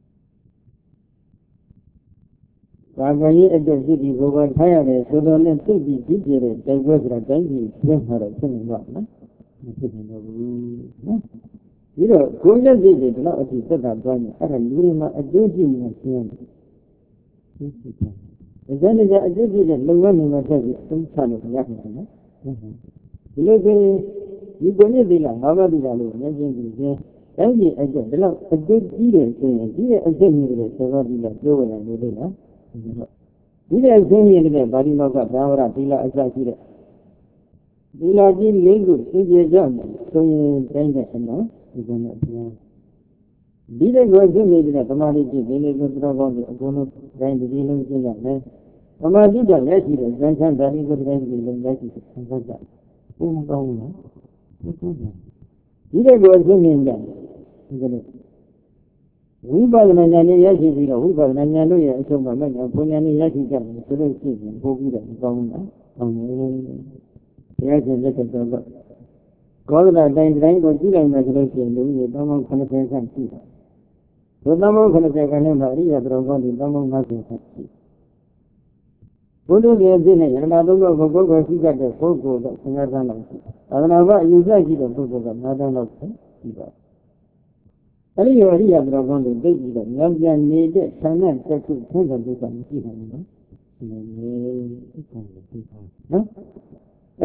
A: ဘာကလေးအကျက်စီတီဘုရားထားရတယ်ဆိုတော့လည်းသိပြီးကြည့်ကြတဲ့တိုက်ပွဲဆိုတာတိုင်းပြည်ပြင်းမှာတော့ဖြစ်နေတော့နော်။မဖြစ်နေတော့ဘူးနော်။ဒီတော့ကိုယ်လက်စိတ်တွေဒီလောက်အထိသက်သာသွားရင်အဲ့ဒါလူတွေမှာအကျိုးရှိနေရှင်းတယ်။ဒီစိတ်ကဒါကြောင့်လည်းအကျိုးရှိတဲ့လုံငန်းတွေမှာဆက်ပြီးအသုံးချလို့ရနိုင်တယ်နော်။ဒီလိုဆိုရင်ဒီကိုနေ့ဒီလားငါးပါးဒီလားလို့မြင်ချင်းကြည့်ရင်အဲ့ဒီအကျိုးဒီလောက်အကျိုးကြီးတယ်ဆိုရင်ဒီရဲ့အကျိုးကြီးတွေဆယ်ပါးဒီလားပြောဝင်လာလို့လေလား။ဒီတဲ့အကျိုးကြီးတွေဗာဒီမောက်ကဘာဝရဒီလားအစရှိတဲ့ဒီလားကြီးလေးခုသိကြကြမယ်ဆိုရင်တိုင်းတဲ့အနော်ဒီကနေ့အပြန်ဒီတဲ့ကိုသိနေတဲ့သမာဓိကြည့်ဒီလေးကိုတော်ကောင်းပြီးအကုန်လုံးတိုင်းဒီလုံးကျင့်ရမယ်သမာဓိကလက်ရှိတဲ့ဇန်ချမ်းဓာတိကိုတိုင်းဒီလုံးလက်ရှိဆန်းကြဘုံမကောင်းဘူးနော်ဒီတဲ့ကိုသိနေကြဒီကနေ့ဝိပဿနာဉာဏ်နဲ့ရရှိပြီးတော့ဝိပဿနာဉာဏ်တို့ရဲ့အဆုံးမှာမဉာဏ်ဘုံဉာဏ်နဲ့ရရှိကြတယ်ဆိုလို့ရှိရင်ပို့ပြီးတော့မကောင်းဘူးနော်ကောင်းတယ်တရားရှင်လက်ကတော့ကောသလတိုင်းတိုင်းကိုကြည့်လိုက်မှဆိုလို့ရှိရင်လူကြီးတောင်းပေါင်း၇၀ခန့်ရှိတယ်။ဒီတောင်းပေါင်း၇၀ခန့်နဲ့မှအရိယာတော်ကောင်းဒီတောင်းပေါင်း၅၀ခန့်ရှိတယ်။ဘုဒ္ဓရဲ့အဖြစ်နဲ့ယန္တာသုံးခုကိုကိုယ်ကိုရှိတတ်တဲ့ပုဂ္ဂိုလ်တော့ဆင်္ဃာသန်းလောက်ရှိ။သာသနာ့ဘအယူဆရှိတဲ့ပုဂ္ဂိုလ်က၅တန်းလောက်ရှိပါတယ်။အဲဒီလိုအရိယာတော်ကောင်းတွေသိပြီးတော့ဉာဏ်ပြန်နေတဲ့ဌာနတစ်ခုသုံးတဲ့ဒုက္ခမရှိနိုင်ဘူးနော်။ဒီလိုမျိုးသိ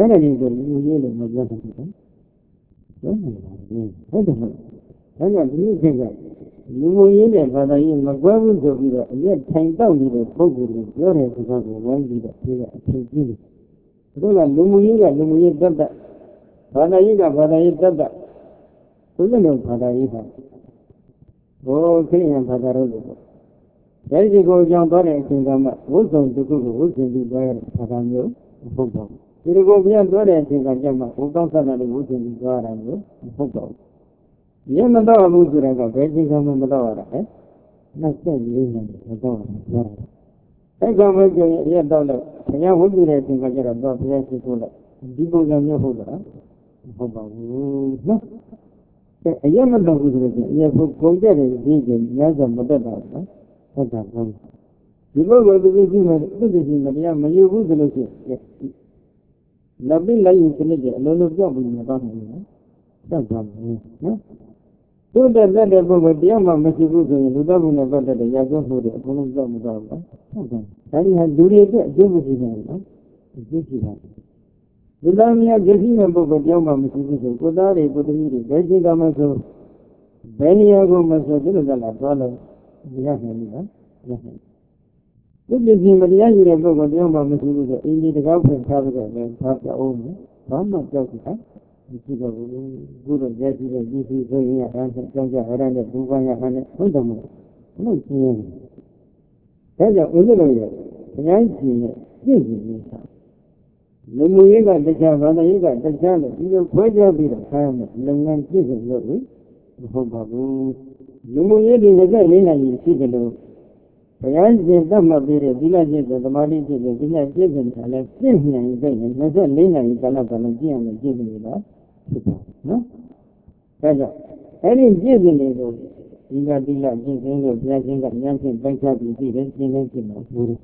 A: အဲ့ဒါကြီးကိုလူကြီးလို့မပြောနိုင်ဘူး။ဟုတ်တယ်ဟုတ်တယ်အဲ့တော့ဒီခေတ်ကလူမှုရေးတဲ့ဘာသာရေးမကွဲဘူးဆိုပြီးတော့အရက်ထိုင်တောက်နေတဲ့ပုဂ္ဂိုလ်တွေပြောတဲ့စကားကိုဝိုင်းပြီးတော့ဒီကအထင်ကြီးတယ်။ဒါကလူမှုရေးကလူမှုရေးတတ်တတ်ဘာသာရေးကဘာသာရေးတတ်တတ်သူတို့ဘာသာရေးကဘောခရိယံဘာသာတော်လို့အဲဒီကိုကြောင့်သွားတဲ့အချိန်ကမှဝိဇ္ဇုံတစ်ခုကိုဝိဇ္ဇင်ပြီးသွားရတဲ့ဘာသာမျိုးမဟုတ်ပါဘူး။ဒီကိုပြန်သွားတဲ့အချိန်ကကျမှဘုကောင်းသတ်တယ်ဝိဇ္ဇင်ပြီးသွားတာမျိုးမဟုတ်ပါဘူး။ရမတော့ဘူးဆိုတော့ဘယ်ချိန်ကမှမတော့ရတာဟဲ့။နှစ်ဆက်လေးနဲ့မတော့ရဘူး။အဲကောင်ပဲကြရင်အရက်တော့လို့ဘုရားဝိဇ္ဇင်တဲ့အချိန်ကကျတော့တော့ဘုရားရှိခိုးလိုက်ဒီပုံစံမျိုးဟုတ်လားမဟုတ်ပါဘူးနော်။အရက်မတော့ဘူးဆိုတော့အရက်ကိုကုန်တဲ့ဒီကျများစွာမတက်တာနော်ဟုတ်တာဟုတ်ဒီပုဂ္ဂိုလ်သူကြီးကြီးမှသူကြီးကြီးမတရားမယူဘူးဆိုလို့ရှိရင်လက်ပြီးလိုက်ယူစနစ်တွေအလုံးလုံးပြောက်ပြီးမတော့နိုင်ဘူးနော်တောက်သွားမယ်နော်သူ့တဲ့လက်တဲ့ပုဂ္ဂိုလ်တရားမှမရှိဘူးဆိုရင်လူတော်ဘုံနဲ့ပတ်သက်တဲ့ရာဇဝတ်မှုတွေအကုန်လုံးပြောက်မသွားဘူးနော်ဟုတ်တယ်ဒါကြီးဟာလူတွေအတွက်အကျိုးမရှိဘူးနော်အကျိုးရှိတာလူသားများကြည့်နေတဲ့ပုဂ္ဂိုလ်တရားမှမရှိဘူးဆိုကိုယ်သားတွေကိုယ်သမီးတွေဘယ်ချိန်ကမှဆိုဘယ်နေရာကိုမှဆိုသူတို့ကလာသွားလို့မရနိုင်ဘူးနော်ရနိုင်သူပြည်ပြည်မတရားယူတဲ့ပုဂ္ဂိုလ်တရားမှမရှိဘူးဆိုအင်းဒီတကောက်ဖွင့်ထားပြီးတော့လည်းဘာပြောအောင်လဲဘာမှကြောက်ကြတာမရှိတော့ဘူးခုတော့ရရှိတဲ့ကြီးကြီးဆိုရင်ရအောင်ကြောက်ကြရတဲ့ဘူပန်းရအောင်ဟုတ်တယ်မို့လို့ရှင်းတယ်ဒါကြောင့်ဦးဇင်းတို့ရဲ့တရားရှင်ရဲ့ပြည့်စုံနေတာလူမှုရေးကတခြားဘာသာရေးကတခြားလို့ဒီလိုခွဲခြားပြီးတော့ဆန်းမယ်လုပ်ငန်းပြည့်စုံလို့မဟုတ်ပါဘူးလူမှုရေးတွေလည်းလေးနိုင်ရင်ရှိတယ်လို့ဘုရားရှင်သတ်မှတ်ပေးတဲ့သီလကျင့်တဲ့သမာဓိကျင့်တဲ့ဉာဏ်ကျင့်တဲ့ခါလဲပြည့်နိုင်ရင်ပြည့်ရင်၂၄နိုင်ရင်ကာလကာလကျင့်ရမယ်ကျင့်နေတော့ဖြစ်ပါနော်ဒါကြောင့်အဲ့ဒီကျင့်တဲ့နေကိုဒီကသီလကျင့်ခြင်းလို့ဘုရားရှင်ကဉာဏ်ဖြင့်ပိုင်းခြားပြီးသိတယ်ကျင့်နေကျင့်တော့ဘူး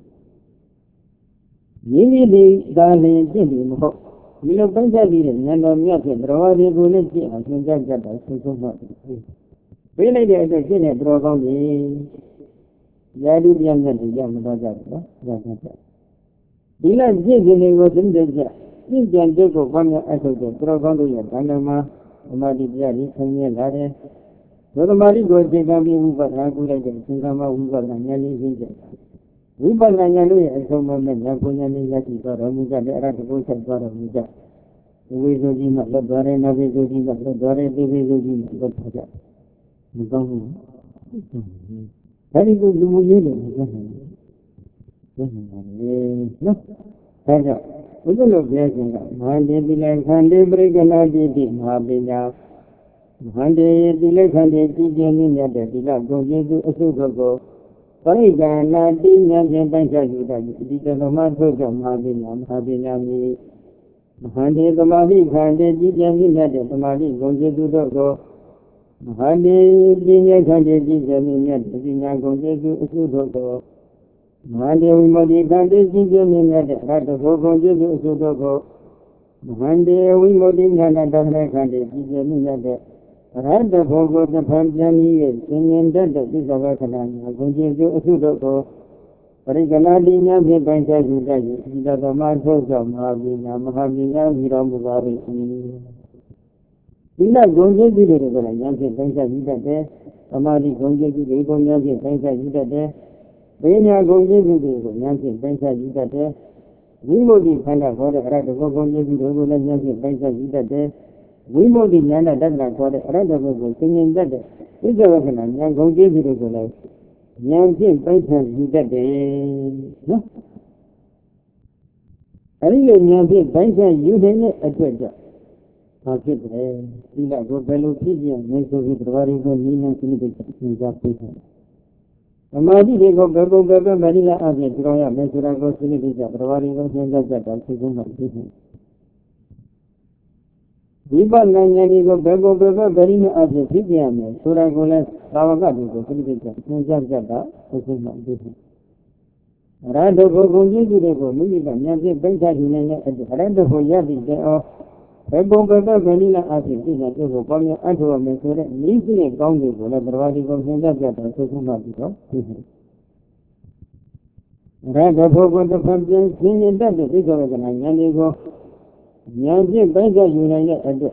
A: မိမိဒီသာလျင်ကျင့်တယ်မဟုတ်ဒီလိုပိုင်းခြားပြီးတဲ့ဉာဏ်တော်မြတ်ဖြင့်တော်ရည်ကိုလည်းကျင့်အောင်သင်ကြားကြတာဆုံးဆုံးမှပေးလိုက်တဲ့အတွက်ကျင့်တဲ့တော်ကောင်းကြီးယာတိပြန်မြတ်တွေကြမတော်ကြဘူးနော်ကြကြကြဒီလက်ကျင့်ခြင်းတွေကိုသိတဲ့ကြကျင့်ကြံတဲ့ကိုဘာများအထုတ်တဲ့တော်ကောင်းတို့ရဲ့ဗန္ဓမာသမာဓိတရားကြီးဆင်းရဲလာတယ်ဒုသမာဓိကိုသိကံပြီးဝိပဿနာကုလိုက်တဲ့သင်္ကမဝိပဿနာဉာဏ်လေးသိကြဝိပဿနာဉာဏ်တို့ရဲ့အဆုံးအမဲ့ဉာဏ်ကိုဉာဏ်လေးရရှိသွားတော်မူကြတယ်အဲ့ဒါတကုဆက်သွားတော်မူကြဝိသုကြီးမှလွတ်သွားတယ်နောက်ဝိသုကြီးမှလွတ်သွားတယ်သိဝိသုကြီးမှလွတ်သွားကြမကောင်းဘူးဒါဒီကိုလူမှုရေးလို့ပြောနေတယ်ပြောနေတယ်နော်ဒါကြောင့်ဘုရားလိုပြောခြင်းကမဟာတေတိလေခန္တေပရိက္ခဏတိတိမဟာပညာမဟာတေတိလေခန္တေကြည်ကျင်းမြတ်တဲ့ဒီလဂုံကျေးဇူးအစုတို့ကိုပရိက္ခဏတိဉာဏ်ဖြင့်ပိုင်းခြားယူတတ်ဒီတသမထုတ်ကမဟာပညာမဟာပညာမီမဟာတေသမာဓိခန္တေကြည်ကျင်းမြတ်တဲ့သမာဓိဂုံကျေးဇူးတို့ကိုမဟာတေပညာခန္တေကြည်ကျင်းမြတ်တဲ့ပညာဂုံကျေးဇူးအစုတို့ကိုမဟာတေဝိမု ക്തി ခန္တေကြည်ကျင်းမြတ်တဲ့ရတ္တဘောဂုံကျေးဇူးအစုတို့ကိုမဟာတေဝိမု ക്തി ခန္ဓာတသရခန္တေကြည်ကျင်းမြတ်တဲ့ရတ္တဘောဂုတဖန်ပြန်ပြီးရဲ့သင်္င်တတ်တဲ့သစ္စာဝခဏညာဂုံကျေးဇူးအစုတို့ကိုပရိက္ခဏတိဉာဏ်ဖြင့်ပိုင်းခြားယူတတ်၏ဒီတသမထုတ်ကမဟာပညာမဟာပညာဤတော်မူပါ၏ဒီလဂုံကျေးဇူးတွေကလည်းဉာဏ်ဖြင့်ပိုင်းခြားယူတတ်တယ်သမာဓိဂုံကျေးဇူးတွေကိုဉာဏ်ဖြင့်ပိုင်းခြားယူတတ်တယ်ပညာဂုံကျေးဇူးတွေကိုဉာဏ်ဖြင့်ပိုင်းခြားယူတတ်တယ်ဝိမု ക്തി ခန္ဓာခေါ်တဲ့ရတ္တဘောဂုံကျေးဇူးတွေကိုလည်းဉာဏ်ဖြင့်ပိုင်းခြားယူတတ်တယ်ဝိမု ക്തി ဉာဏ်နဲ့တက္ကနာခေါ်တဲ့အရတ္တဘုကိုသင်္င်တတ်တဲ့သစ္စာဝခဏဉာဏ်ဂုံကျေးဇူးတွေကိုလည်းဉာဏ်ဖြင့်ပိုင်းခြားယူတတ်တယ်နော်အဲဒီလိုဉာဏ်ဖြင့်ပိုင်းခြားယူတဲ့အတွက်ကြောင့်ဘာဖြစ်တယ်ဒီကကိုဘယ်လိုဖြစ်ပြန်လဲဆိုပြီးတရားရင်းကိုနိမ့်နေခြင်းတွေသင်ကြားပေးတယ်သမာဓိတွေကိုဘယ်ပုံဘယ်ဘက်မရိလာအပြင်ကြောင်းရမယ်ဆိုတာကိုသိနေကြတရားရင်းကိုသင်ကြားကြတာသိဆုံးမှသိတယ်ဝိပဿနာဉာဏ်ကိုဘယ်ပုံဘယ်ဘက်ဗရိမအဖြစ်ဖြစ်ပြန်မယ်ဆိုတာကိုလည်းသာဝကတွေကိုသိနေကြသင်ကြားကြတာသိဆုံးမှသိတယ်ရတ္တဘုဂုံကျေးဇူးတွေကိုမိမိကဉာဏ်ဖြင့်ပိုင်းခြားယူနိုင်တဲ့အရတ္တဘုရသည်တဲ့အောဘယ်ပုံဘယ်ဘက်ဗရိလာအဖြစ်သိတဲ့တို့ကိုပေါင်းများအထောက်အမယ်ဆိုတဲ့နည်းစနစ်ကောင်းတွေကိုလည်းတရားဒီကိုသင်ကြားကြတာသိဆုံးမှပြီးတော့သိတယ်ရတ္တဘုဂုံတဖန်ပြန်ရှင်းရင်တတ်တဲ့သိက္ခာဝကနာဉာဏ်တွေကိုဉာဏ်ဖြင့်ပိုင်းခြားယူနိုင်တဲ့အတွက်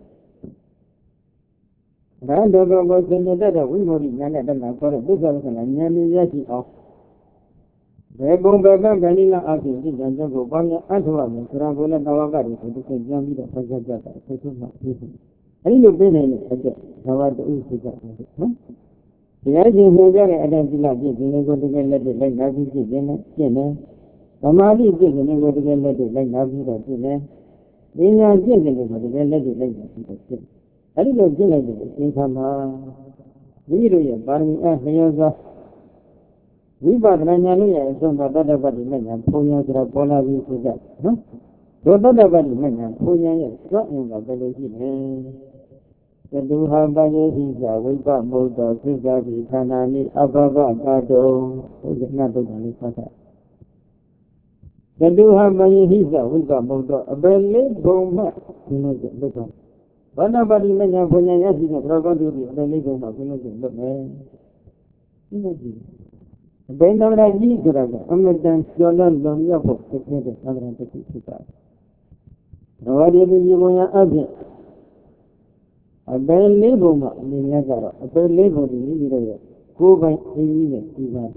A: ဒါတော့ဘောစင်တဲ့ဝိမု ढ़ि ဉာဏ်နဲ့တဏှာခေါ်တဲ့ဒုက္ခလက္ခဏာဉာဏ်လေးရရှိအောင်ဘယ်ပုံဘယ်ကဗန္ဒီလာအဖြစ်ဒီဉာဏ်ချက်ကိုပေါင်းများအထောက်အမယ်ဆိုတာကိုလည်းသဘာဝကတွေဆိုတစ်ခုကြံပြီးတော့ပိုင်းခြားကြတာဆက်ဆုံးမှပြီးပြီအဲဒီလိုပြနိုင်တဲ့အတွက်သဘာဝတူစိတ်ကနော်တရားရှင်ဟောကြားတဲ့အတိုင်းသီလပြည့်စုံတဲ့ကိုတကယ်လက်တွေ့လိုက်နာပြီးပြည့်စုံတဲ့ပြည့်နေသမာဓိပြည့်စုံတဲ့ကိုတကယ်လက်တွေ့လိုက်နာပြီးတော့ပြည့်နေဉာဏ်ပြည့်စုံတဲ့ကိုတကယ်လက်တွေ့လိုက်နာပြီးတော့ပြည့်အဲဒီလိုပြည့်လိုက်တဲ့အချိန်ခါမှာမိမိတို့ရဲ့ပါရမီအားလျော်စွာဝိပဿနာဉာဏ်လို့ရအဆုံးသောတတ္တပတ္တိမဉ္ဇဉ်ဘုံဉာဏ်ဆိုတာပေါ်လာပြီးဆိုကြနော်ဒုတတ္တပတ္တိမဉ္ဇဉ်ဘုံဉာဏ်ရဲ့စွမ်းအင်ကဘယ်လိုရှိလဲသတုဟပယေဟိသဝိပမုဒ္ဒောသိက္ခာပိဌာနာနိအဘဘကာတောဘုရားနာတုတ်တယ်ဖတ်တာသတုဟပယေဟိသဝိပမုဒ္ဒောအဘယ်လေးဘုံမှဒီလိုကြလုပ်တော့ဘာနာပါတိမဉ္ဇဉ်ဘုံဉာဏ်ရရှိတဲ့သောကောတုတိအဘယ်လေးဘုံမှဒီလိုကြလုပ်မယ်ဒီလိုကြည့်အဘိဓမ္မာကြီးဆိုတာကအမတန်ကျော်လွန်လွန်ရောက်ဖို့ဖြစ်တဲ့သံဃာတစ်ခုဖြစ်ပါတယ်။ဘောဓိတိဘုံညာအပြင်အဘယ်လေးဘုံမှာအမြင်များကြတော့အဘယ်လေးဘုံဒီမိမိတို့ရဲ့ကိုယ်ပိုင်အင်းကြီးနဲ့ဒီပါတယ်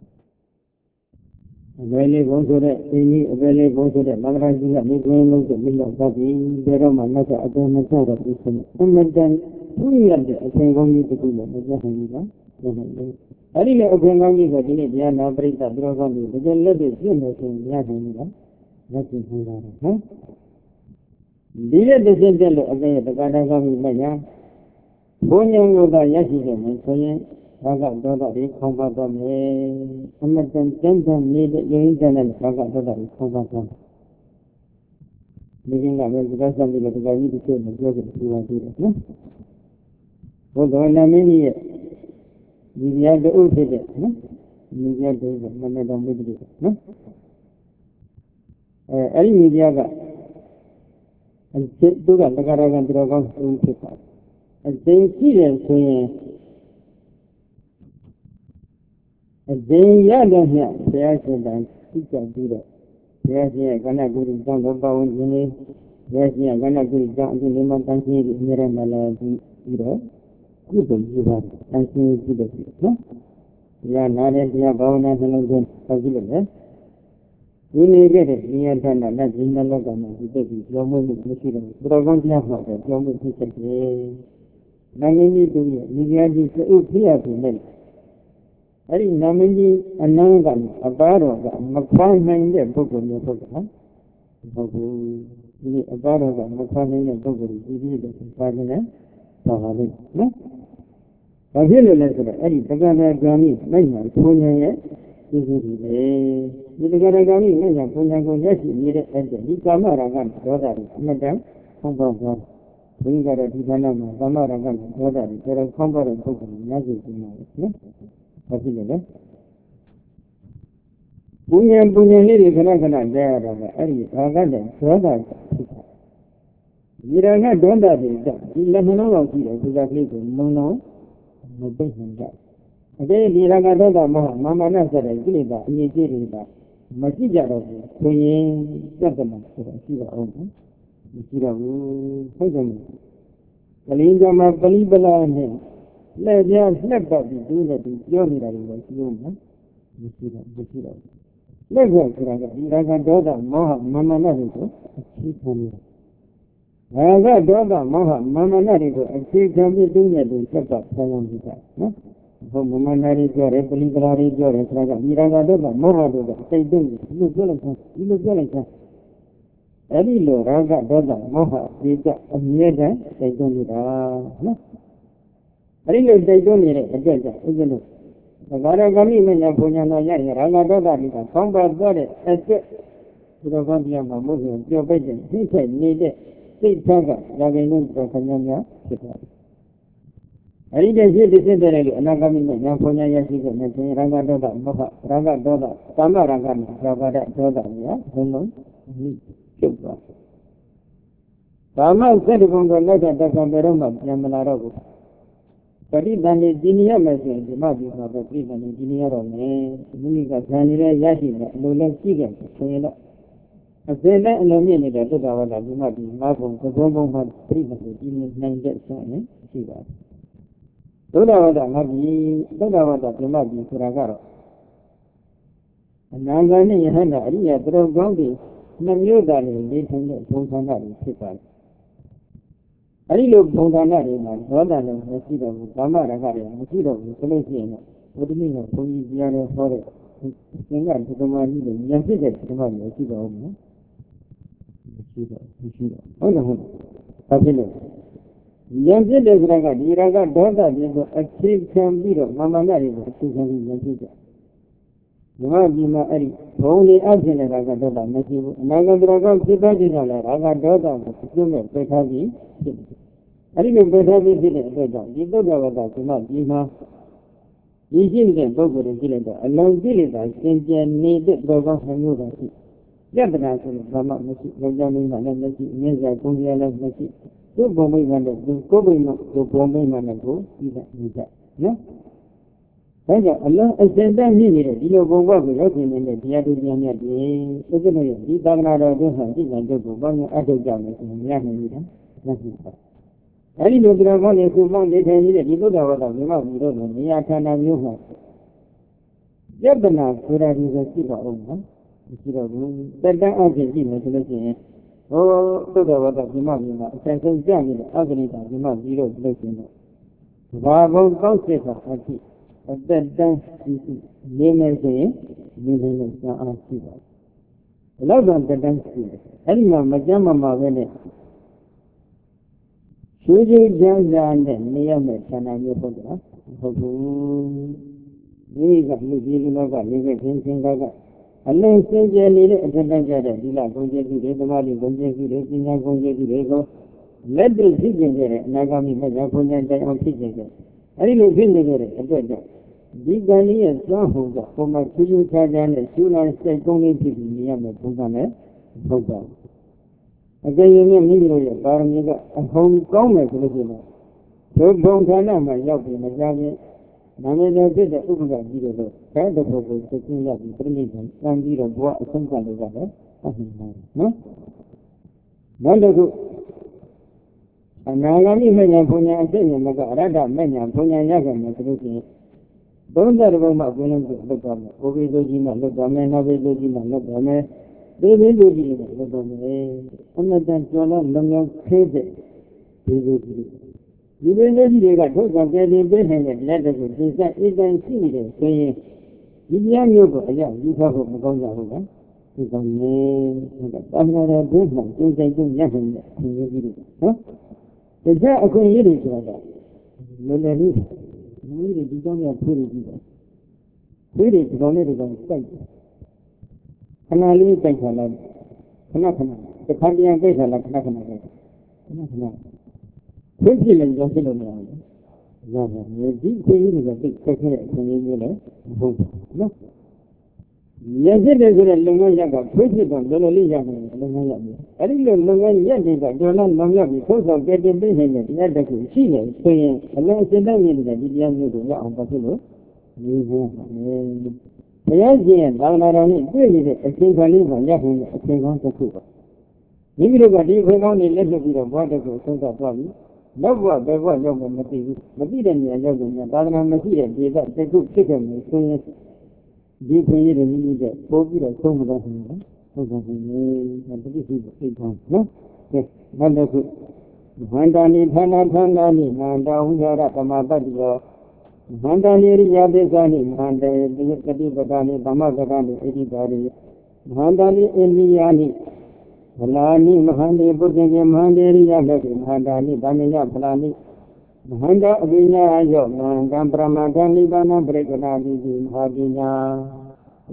A: ။အဘယ်လေးဘုံဆိုတဲ့အင်းကြီးအဘယ်လေးဘုံဆိုတဲ့မင်္ဂလာကြီးကနေတွင်လို့ဆိုမိတော့သတိဒါတော့မှနောက်ကအတော်မကျတော့ဘူးဆိုရင်အမတန်သူ့ရတဲ့အချိန်ကောင်းကြီးတစ်ခုနဲ့မပြတ်နိုင်ဘူးလား။ဟုတ်တယ်။အဲ့ဒီလေအပြင်ကောင်းကြီးဆိုဒီနေ့တရားနာပရိသတ်သူတော်ကောင်းတွေတကယ်လက်တွေ့ပြည့်နေခြင်းရနိုင်ပြီလားလက်တွေ့ပြနေတာနော်ဒီလက်တစ်စက်တက်လို့အကဲ့တက္ကနာကောင်းကြီးမညာဘုံညံကိုသာရရှိတယ်ဆိုရင်ဘာကဒေါသတွေခေါင်းပါသွားမယ်အမတန်တန်တန်နေတဲ့ရင်းတန်တဲ့ဘာကဒေါသတွေခေါင်းပါသွားမယ်ဒီကနေ့လည်းဒီကစားပြီးတော့တက္ကကြီးတစ်ခုနဲ့ပြောကြည့်ပြပါသေးတယ်နော်ဘုရားနာမင်းကြီးရဲ့ဒီရတဲ့ဥဖြစ်တဲ့နော်ဒီရတဲ့မနဲ့တော့မိတယ်နော်အဲအဲ့ဒီမိပြကအကျင့်သူကတက္ကရာကံတော်ကောင်းဥဖြစ်ပါတယ်အကျင့်ရှိတယ်ဆိုရင်အကျင့်ရတဲ့မြတ်ဘုရားရှင်တန်သိကြပြီးတော့ဘုရားရှင်ရဲ့ကဏ္ဍကုရိတောင်းတော်ပါဝင်ခြင်းလေးဘုရားရှင်ရဲ့ကဏ္ဍကုရိတောင်းအကျင့်လေးမှတန်ရှင်းပြီးအမြဲတမ်းလာပြီးပြီးတော့ကုသိုလ်ပြုပါတယ်တန်ရှင်းပြုလို့နော်တရားနာတဲ့တရားဘာဝနာနှလုံးသွင်းဆက်ကြည့်လို့လေဒီနေ့ကတည်းကဉာဏ်ဌာနလက်ဒီနှလောကမှာဒီတက်ပြီးကြောင်းမှုမရှိတော့ဘူးဘုရားကောင်းတရားမှာတော့ကြောင်းမှုဖြစ်တယ်နာမည်ကြီးသူရဲ့ဉာဏ်ကြီးစုပ်ဖြစ်ရပြီနဲ့အဲ့ဒီနာမည်ကြီးအနန္တကအပါတော်ကမခွမ်းနိုင်တဲ့ပုဂ္ဂိုလ်မျိုးဟုတ်ကဲ့နော်ဟုတ်ဘူးဒီအပါတော်ကမခွမ်းနိုင်တဲ့ပုဂ္ဂိုလ်ကြီးကြီးတဲ့ပါခြင်းနဲ့ပါပါလိမ့်နော်ဘာဖြစ်လို့လဲဆိုတော့အဲ့ဒီတက္ကနာဂာမိနိုင်မှာဘုံညာရဲ့ဒီလိုဒီလေဒီတက္ကနာဂာမိနိုင်မှာဘုံညာကိုရရှိနေတဲ့အဲ့ဒီဒီကာမရာဂဒေါသတွေအမှန်တန်ဖုံးပေါသွားဘုန်းကြီးကတော့ဒီခန္ဓာမှာကာမရာဂဒေါသတွေတော်တော်ဖုံးပေါတဲ့ပုဂ္ဂိုလ်များရှိနေတယ်နော်ဘာဖြစ်လဲလဲဘုံညာဘုံညာလေးတွေခဏခဏလဲရတာကအဲ့ဒီရာဂတဲ့ဒေါသဖြစ်တာဒီရာဂဒေါသတွေဒီလက်နှလုံးလောက်ရှိတယ်ဒီကလေးကိုမုံလုံးမသိနိုင်ကြအတေဒီရကဒေါသမဟမာမနဆက်တဲ့ကိလေသာအငြိကြီးတွေကမရှိကြတော့ဘူးဆိုရင်ပြတ်တယ်မှာဆိုတော့ရှိပါအောင်နော်မရှိတော့ဘူးဟုတ်တယ်ကလေးကြောင့်မှပလိပလာနဲ့လက်ပြလက်ပတ်ပြီးသူ့နဲ့သူပြောနေတာတွေရှိလို့နော်မရှိတော့မရှိတော့လက်ပြဆိုတာကဒီရကဒေါသမောဟမာမနတွေကိုအခြေခံနေတာဘာကဒေါသမောဟမာမနတွေကိုအခြေခံပြီးသူ့နဲ့သူဆက်ပတ်ဆံရမှာနော်ဘုံမမနာရီပြောတယ်ပလိပလာရီပြောတယ်ဆိုတာကဒီရကဒေါသမောဟတို့ကစိတ်တုံးဒီလိုပြောလိုက်တာဒီလိုပြောလိုက်တာအဲ့ဒီလိုရာဂဒေါသမောဟဒီကအမြဲတမ်းစိတ်တုံးနေတာနော်အဲ့ဒီလိုစိတ်တုံးနေတဲ့အကျက်ကြောင့်ဥစ္စာတို့ဘာရကမိမညာဘုံညာတော်ရရင်ရာဂဒေါသတွေကဆောင်းပါသွားတဲ့အကျက်ဒီတော့ကောင်းတရားမှာမဟုတ်ဘူးပြောပိတ်တဲ့သိခဲ့နေတဲ့စိတ်ထားကရာဂိန်တို့တော့ခဏများဖြစ်သွားတယ်အဲ့ဒီတည်းရှိတဲ့စိတ်တဲ့လို့အနာဂတ်မိညာဘုံညာရရှိတဲ့နဲ့ဆိုရင်ရာဂဒေါသမောဟရာဂဒေါသကာမရာဂနဲ့ရာဂတဲ့ဒေါသတွေကဘုံလုံးကျုပ်သွားကာမစက်တကုံကိုလိုက်တဲ့တက္ကံဘယ်တော့မှပြန်မလာတော့ဘူးပရိသန္တိဒီနိယမဲ့ဆိုရင်ဒီမှာဒီမှာပဲပရိသန္တိဒီနိယတော့မယ်မိမိကဇန်နေတဲ့ရရှိတယ်အလိုလည်းရှိခဲ့ဆိုရင်တော့ a then alone in the Dava, you might be Marvel, the Bongo had three hundred in nine days. See that. Dodavada might be Dodavada, you might be Kuragaro. And now then you had a idea, drove Gondi, no new darling, they can get Pontanari, Tipan. I look Pontanari, and Rodan, the seed of Gamara, the seed of the Celestian, what do you mean of Louisiana Forest? Sing out to the money, and visit the money, the seed of Oh, no. Young village Raga, Iraga, Dota, a chief can be of Mamma Mary, a chief can be You might be my Eddie, only Arjun Raga Dota, Naga Dragon, Pipajala, Raga Dota, Sumer, Petavi. I didn't better be village, you don't know what I cannot be my. You see them both with a village, a long village, I think you need it, go off and move on. Japanese, Rama, Benjamin, and Messi, Mesa, Kumbia, Messi. Two Bombay man, two Kobe, two Bombay man, and go, is that, no? Allah, I said that needed, you know, go work with us in the Diadiana, isn't it? He doesn't know the hunting and go to one other Jamus in Yanida. I didn't know that one is who wanted to need it, you know what I love, you don't know, Yatana, you have. Japanese, where I use a silver over. That Argentina, oh, look at what the Mamma, Sanson Jamie, Avenida, the Mamma, zero blessing. Bravo, Concept of it. At that time, name and say, name is not Siva. Love on the dance. Anima, Majama Mavene. Should you judge and then near me, can I go for that? We got you, you know, got you, thinking like that. Allah says, I need a Dila, Gonjaki, the Mali, Gonjaki, Pina, Gonjaki, let the citizen, Nagami, Najapunan, on citizen. I didn't feel it, a better. Big Gani and Sahuga, for my children, Kajan, and soon I said, only to the Yama Pugane, Hoga. Again, you mean, you Paramiga, a home government, so don't tell them I love you, Majami. Namela did the Uga Gido, kind of over taking up the permission, and did a boy some kind of other. No? Wonderful. And now I mean, Punya and Tanya, Rada, Mania, Punya Yagan, don't let them up when the government. Over the Gina, the government, over the Gina, the government. They will do the government. And then Jola, Lamia, crazy. They will do You will not be able to get in bed and let us is that it and see it. Saying, you go, you have a Gonga. You can name I'm not a business, so they do nothing. Is that a good idea? No, there is. You don't have pretty people. Pretty is only the state. Can I leave things alone? Cannot, the country and data like nothing. President of the Union. The deep queen is a big secret in the No. Yes, it is a Lumaya, President, Lolija, Lumaya. I didn't know Lumaya, but Jolan Lumaya, because of getting business, yet the Chile, saying, along the Daniel, the young to on Pasulo. The idea, down around it, really, a single live on Yakin, a single Cuba. If you look at it, we only let it be a water to Santa Problem. No one, there was no material. Material, and Yogan, Dana material, that they took chicken, so deep in the need, both of some of them. And this is the big one. No? Yes, wonderful. Handani, Hanani, and down here at the Mabadio. Handani, Yadezani, and the Kadibani, Bamazagani, Edibari. Handani, Eliani. Lani, Mahandi, Buddha, Mahandi, Yagati, Handani, Damina, Plani, Mahanda, Vina, Yom, Gambrama, Ganibana, Breganadi, Hadina.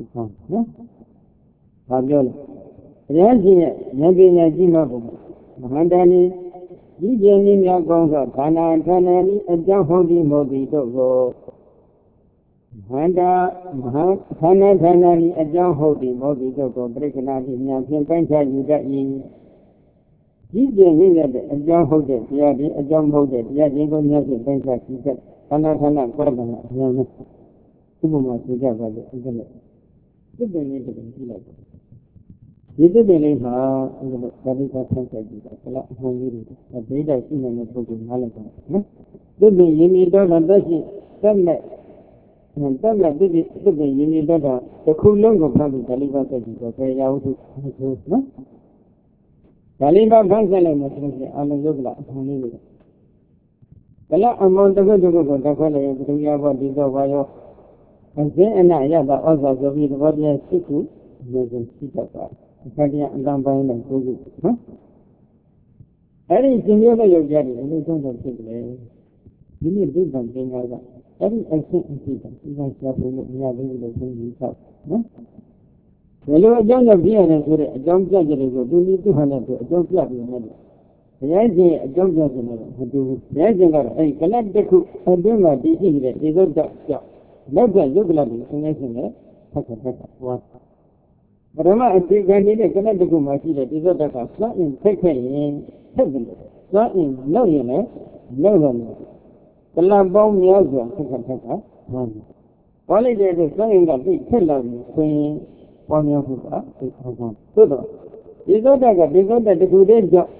A: Fabiola. Reazi, Nabina, Jimabu, Mahandani, Yijani, Yagonga, Kana, Tanani, and Jahodi, Modi, Dogo. Handa, Hana, Tanani, and Jahodi, Modi, Dogo, Breganadi, Yakin, Panta, Yudai. Yijani, and Jahodi, Yadi, and Jahodi, Yadi, Yakin, Panta, Hana, Hana, Korban, Subuma, Sujava, the Good thing is to be like ဒီသစ်ပင်လေးမှာအဲ့လိုဗာလိကဆန်းဆက်ကြည့်တာကလအမှန်ကြီးတွေအသေးတိုင်ရှိနေတဲ့ပုဂ္ဂိုလ်နားလည်ပါနော်သစ်ပင်ရင်းမြစ်တော့တာတက်ရှိတက်မဲ့တက်မဲ့သစ်ပင်သစ်ပင်ရင်းမြစ်တော့တာတစ်ခုလုံးကိုဖတ်ပြီးဗာလိကဆက်ကြည့်တော့ဘယ်ရောက်သူနော်ဗာလိကဖတ်ဆက်လိုက်မှဆိုရင်အလုံးယုတ်ကလအမှန်လေးတွေကလအမောတကုတ်တကုတ်ကိုတက်ခွက်လိုက်ရင်ဘုရားဘောဒီတော့ဘာရောအစင်းအနရတာဩဇာဆိုပြီးသဘောတရားရှိခုနေစဉ်ရှိတတ်တာအခါကျအတန်ပိုင်းနဲ့ကိုခုနော်အဲ့ဒီရှင်မျိုးတဲ့ယောက်ျားတွေအလို့ဆုံးဆုံးဖြစ်တယ်ဒီနေ့ဒုက္ခပညာကအဲ့ဒီအဆင့်အဆင့်ကဒီကရှာဖို့မရဘူးလို့ဆုံးဖြတ်ချက်နော်ဘယ်လိုအကြောင်းကြောင့်ဖြစ်ရတယ်ဆိုတဲ့အကြောင်းပြချက်တွေကိုသူနည်းသူဟန်နဲ့သူအကြောင်းပြပြီးနေတယ်ဘုရားရှင်အကြောင်းပြခြင်းနဲ့မတူဘူးဘုရားရှင်ကတော့အဲ့ဒီကလတ်တစ်ခုအတွင်းမှာတည်ရှိနေတဲ့ဒီသုတ်ကြောင့်လောက်ကယုတ်ကလတ်ကိုဆင်းရဲခြင်းနဲ့ဖတ်ဖတ်ဖတ်ဟောပရမအတိကံနေတဲ့ကလတ်တစ်ခုမှာရှိတဲ့ဒီသုတ်ကစွန့်ရင်ဖက်ခဲ့ရင်ဖက်တယ်စွန့်ရင်လောက်ရင်လည်းလောက်တယ်ကလတ်ပေါင်းများစွာဖက်ဖက်ဖက်ဟောဟောလိုက်တဲ့အတွက်စွန့်ရင်ကသိဖက်လာပြီးဆိုရင်ပေါ်များဖို့ကသိအောင်ပါသို့တော့ဒီသုတ်ကဒီသုတ်တစ်ခုတည်းကြောင့်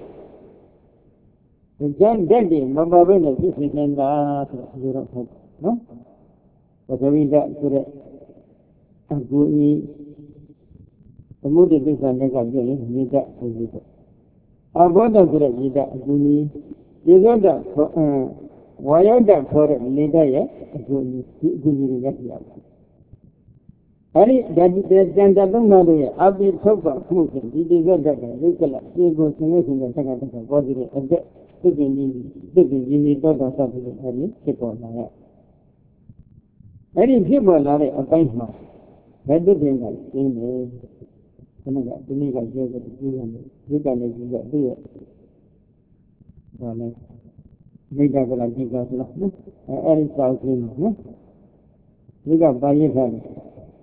A: ကျန်တဲ့ဒီမပါဘဲနဲ့ဖြစ်နေတာဆိုတော့ဟုတ်နော်ပထဝီဓာတ်ဆိုတဲ့အကူအီသမုဒ္ဒိသစ္စာနဲ့ကပြည့်ရင်မြေဓာတ်ဆိုပြီးတော့အဘောဓာတ်ဆိုတဲ့မြေဓာတ်အကူအီဒီသောဓာတ်ဝါယောဓာတ်ဆိုတဲ့လေဓာတ်ရဲ့အကူအီဒီအကူအီတွေရပြရပါအဲဒီဓာတ်တဲ့စံတသုံးပါးတို့ရဲ့အပိထုတ်ပါမှုဖြင့်ဒီဒီသောဓာတ်ကရုပ်ကလပြေကိုဆင်းရဲခြင်းနဲ့တက္ကသဘောဒီတဲ့အသက်သစ်ပင်ကြီးသစ်ပင်ကြီးတော့တော့ဆက်ပြီးအဲဒီဖြစ်ပေါ်လာရအဲ့ဒီဖြစ်ပေါ်လာတဲ့အပိုင်းမှာဘယ်တစ်ပင်ကကျင်းနေခဏကဒီနေ့ကပြောတဲ့ဒီလိုမျိုးဒီကနေ့ကြီးကသူ့ရဲ့ဘာလဲမိဂကလာဒီကဆိုလားနော်အဲ့ဒီစောက်ကျင်းနော်ဒီကပါရစ်ထားတယ်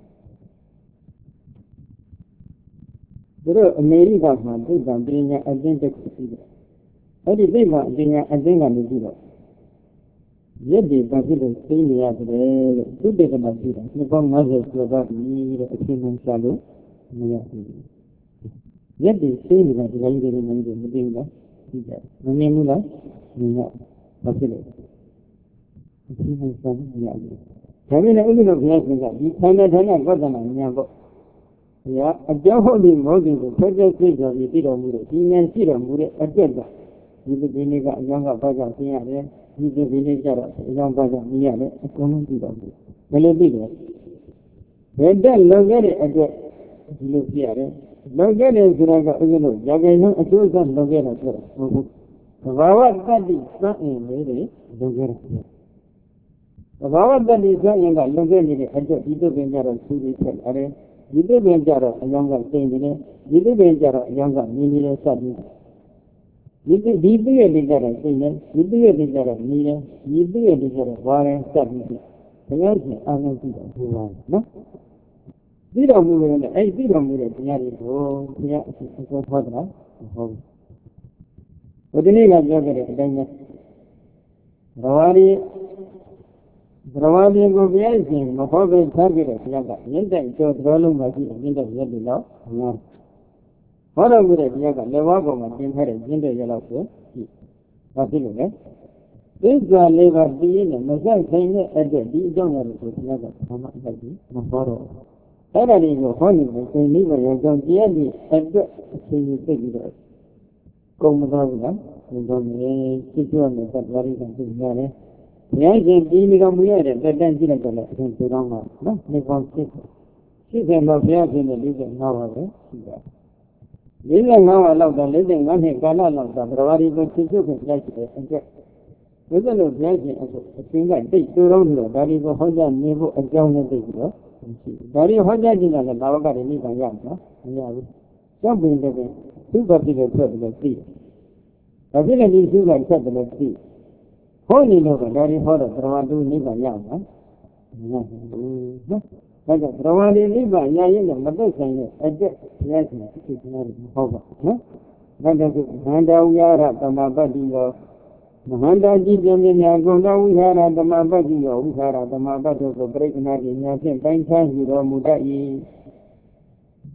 A: သူတို့အမေရိကမှာသိပ္ပံပညာအသင်းတစ်ခုရှိတယ်အဲ့ဒီသိပ္ပံပညာအသင်းကနေပြီးတော့ရက်ဒီဘာဖြစ်လို့သိနေရတယ်လို့သူတေကနာရှိတာနှစ်ပေါင်း၅၀ကျော်သွားပြီတဲ့အချင်းချင်းရှာလို့မရဘူးရက်ဒီသိနေတာဒီလိုကြီးတွေမင်းတို့မသိဘူးလားသိကြမမြင်ဘူးလားမြင်ရဘာဖြစ်လဲအချင်းချင်းရှာလို့မရဘူးဒါပေမဲ့ဥဒ္ဒနာဘုရားရှင်ကဒီခန္ဓာဌာနဝဒနာဉာဏ်ပေါ့ဘုရားအကြောင်းဟုတ်ပြီးမဟုတ်ဘူးကိုဖက်ဖက်သိတော်ပြီးသိတော်မူတဲ့ဒီဉာဏ်ရှိတော်မူတဲ့အတွက်ကြောင့်ဒီဒီနေ့ကအကြောင်းကဘာကြောင့်သိရတယ်ဒီဒီဒီလေးကြတော့အကြောင်းဘာကြောင့်မြင်ရလဲအကုန်လုံးသိတော့ဘူးဘယ်လိုသိလဲဘယ်တက်လုံခဲ့တဲ့အတွက်ဒီလိုပြရတယ်လုံခဲ့တယ်ဆိုတာကဥစ္စာလို့ရာဂိနှုန်းအကျိုးဆက်လုံခဲ့တာဆိုတော့ဟုတ်ဘူးသဘာဝတတ္တိစံအင်လေးတွေလုံခဲ့တယ်သဘာဝတ္တိစံအင်ကလုံခဲ့နေတဲ့အတွက်ဒီတုပင်ကြတော့သူတွေဆက်လာတယ်ဒီတုပင်ကြတော့အကြောင်းကသိနေတယ်ဒီတုပင်ကြတော့အကြောင်းကမြင်နေတယ်စသည်ဒီဒီပြည့်လေးကြတော့သိနေဒီပြည့်လေးကြတော့မြင်တယ်ဒီပြည့်လေးကြတော့ဝါတယ်စသည်ဖြင့်ဘုရားရှင်အာရုံပြုတော်မူပါနော်သိတော်မူလို့လည်းအဲ့သိတော်မူတဲ့တရားတွေကိုဘုရားအရှင်အဆုံးဟောတာဟုတ်ဘူးဘုဒ္ဓနေ့ကပြောခဲ့တဲ့အတိုင်းပဲဘဝရီဘဝရီကိုဘုရားရှင်မဟောဘဲထားခဲ့တဲ့ဘုရားကမြင့်တဲ့ကျော်တော်လုံးမှာရှိတဲ့မြင့်တဲ့ရက်တွေတော့ဘုရားဟောတော်မူတဲ့တရားကလက်ဝါးပေါ်မှာတင်ထားတဲ့မြင့်တဲ့ရက်လောက်ဆိုရှိဘာဖြစ်လို့လဲသစ္စာလေးပါးသိရင်မဆိုင်ဆိုင်တဲ့အတွက်ဒီအကြောင်းအရာကိုဘုရားကဘာမှအတိုက်ပြီးမဟောတော့အဲ့ဒါတွေကိုဟောနေတယ်ဆိုရင်ဒီမှာရောကြောင့်တရားဒီအတွက်အချိန်ကြီးသိပြီးတော့ကုန်မသွားဘူးလားကုန်သွားမယ်သိကျွမ်းတဲ့သတ္တဝါတွေကသိရတယ်ဘုရားရှင်ဒီမိတော်မူရတဲ့တက်တန်းကြည့်လိုက်တော့လည်းအရှင်သူတော်ကနော်နေပေါင်းရှိရှိတယ်မှာဘုရားရှင်နဲ့၄၅ပါးပဲရှိတာ၄၅ပါးလောက်တော့၄၅နှစ်ကာလလောက်တော့ဘဂဝါဒီကိုသိချုပ်ခင်ကြားရှိတယ်အကျက်ဘုရားလိုဘုရားရှင်အခုအရှင်ကတိတ်သူတော်လို့ဒါဒီကိုဟောကြားနေဖို့အကြောင်းနဲ့သိပြီးတော့ဒါရီဟောကြားခြင်းကလည်းဘာဝကတွေနိဗ္ဗာန်ရမှာမရဘူး။ကြောက်ပင်တဲ့သူ့ဘာဖြစ်လို့ထွက်တယ်လို့သိတယ်။ဒါဖြစ်လည်းဒီသူ့ကထွက်တယ်လို့သိ။ဟောနေလို့ကဒါရီဟောတော့သရဝတုနိဗ္ဗာန်ရမှာမရဘူးနော်။ဒါကြောင့်သရဝတိနိဗ္ဗာန်ရရင်လည်းမသက်ဆိုင်တဲ့အတွက်ဘုရားရှင်အဖြစ်တရားတွေမဟုတ်ပါဘူးနော်။ဒါကြောင့်ခန္ဓာဝိဟာရတမပတ္တိရောမဟာန္တာကြည်ပြင်းပြင်းများကုန်သောဝိဟာရဓမ္မပတ္တိရောဝိဟာရဓမ္မပတ္တုကိုပြိဋ္ဌနာပညာဖြင့်ပိုင်းခြားယူတော်မူတတ်၏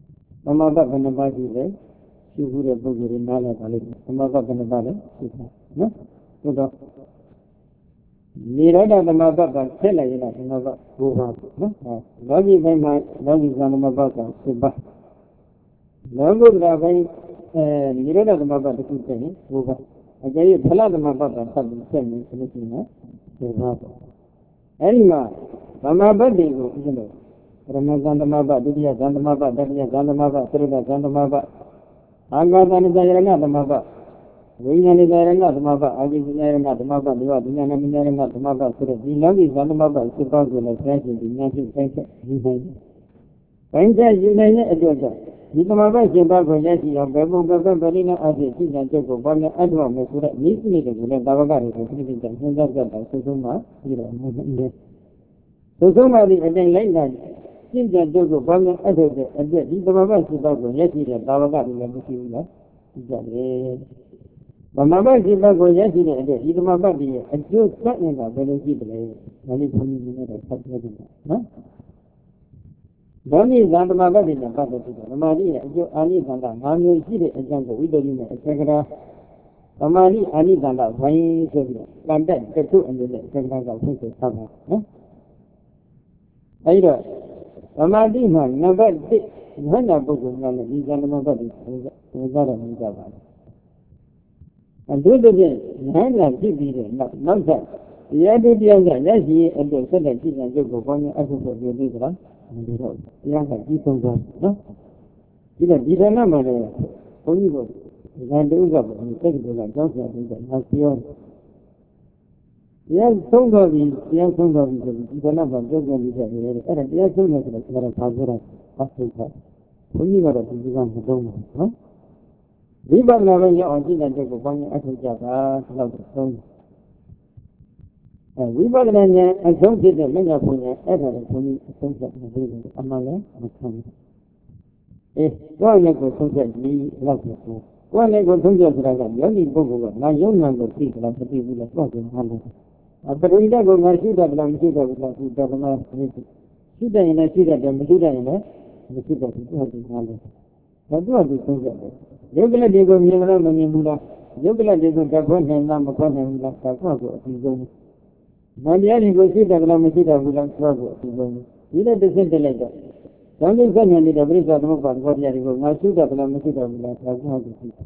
A: Mama Baba Nabadi, she would have booked in Nala Valley, Mama Baba Nabadi, she said, no? So, Nirada the Mababa, tell her, you know, who have, no? Logi by my Logi Zanamabaka, Siba. Logo Ravai, Nirada the Mababa, the two things, who have. I gave you Pala the Mababa, something, something, who have. Anima, Mama Badi, you know. Ramazandamaba, Dudia Zandamaba, Dadia Zandamaba, Srida Zandamaba, Angazan is there another maba. Wingan is there another maba, Agis is there another maba, the Adina is there another maba, so the Lagi Zandamaba, suppose with a friend in the National Center. Painter, you may not do that. Nikamaba, Zimbabwe, Yaki, or Babu, Babu, Balina, as a season and Joko, Bana, Adwa, Mesura, needs me to let Davagari, and that's that, Suzuma, you know. Suzuma, and then later. Since I do go from the other day, and then he's the Mama Zimbabwe, yes, he's a Davaga, and see that. But Mama Zimbabwe, yes, he's the Mama, and you starting up when you see the lady, and it's only a minute of something. Don't need that Mama in the Baba to the Maria, you are need on that. Now you see the example, we don't know, et cetera. Amani, I need on that, why is it? And then the two and the second of the summer. I don't. Amadi man, never did. When I book with one of these animals, without a Mizaba. And do the day, nine like give me not that. The other day, let's see, and the second season, you go on as of your leader, and the road. Young like you don't go, no? You don't need a number there. Only go. Then do that, and take it like Johnson, and has your. Yes, some of these, yes, some of these, the number of those ones are here, and yes, some of them are a thousand of Africa. When you are a Susan, the dome, we were never on the end of one Africa, love the stone. And we were then, and some did the many of them, ever for me, some of the Amala, and some. Eh, one leg was something me, love the stone. One leg was something like a young book, now young man will see like the people that was in Hamlet. But we don't go to shoot at them, shoot at them, shoot at them, shoot at them, shoot at them, shoot at them, and shoot at them. But what do you think of it? Regular they go near them and you do Regular they go to one hand, number one hand, like a cargo, he's going. Now the other go shoot at them, shoot at them, cargo, he's going. You don't send the letter. Something can handle the bridge of the mobile, what you go, now shoot at them, shoot at them, like a cargo.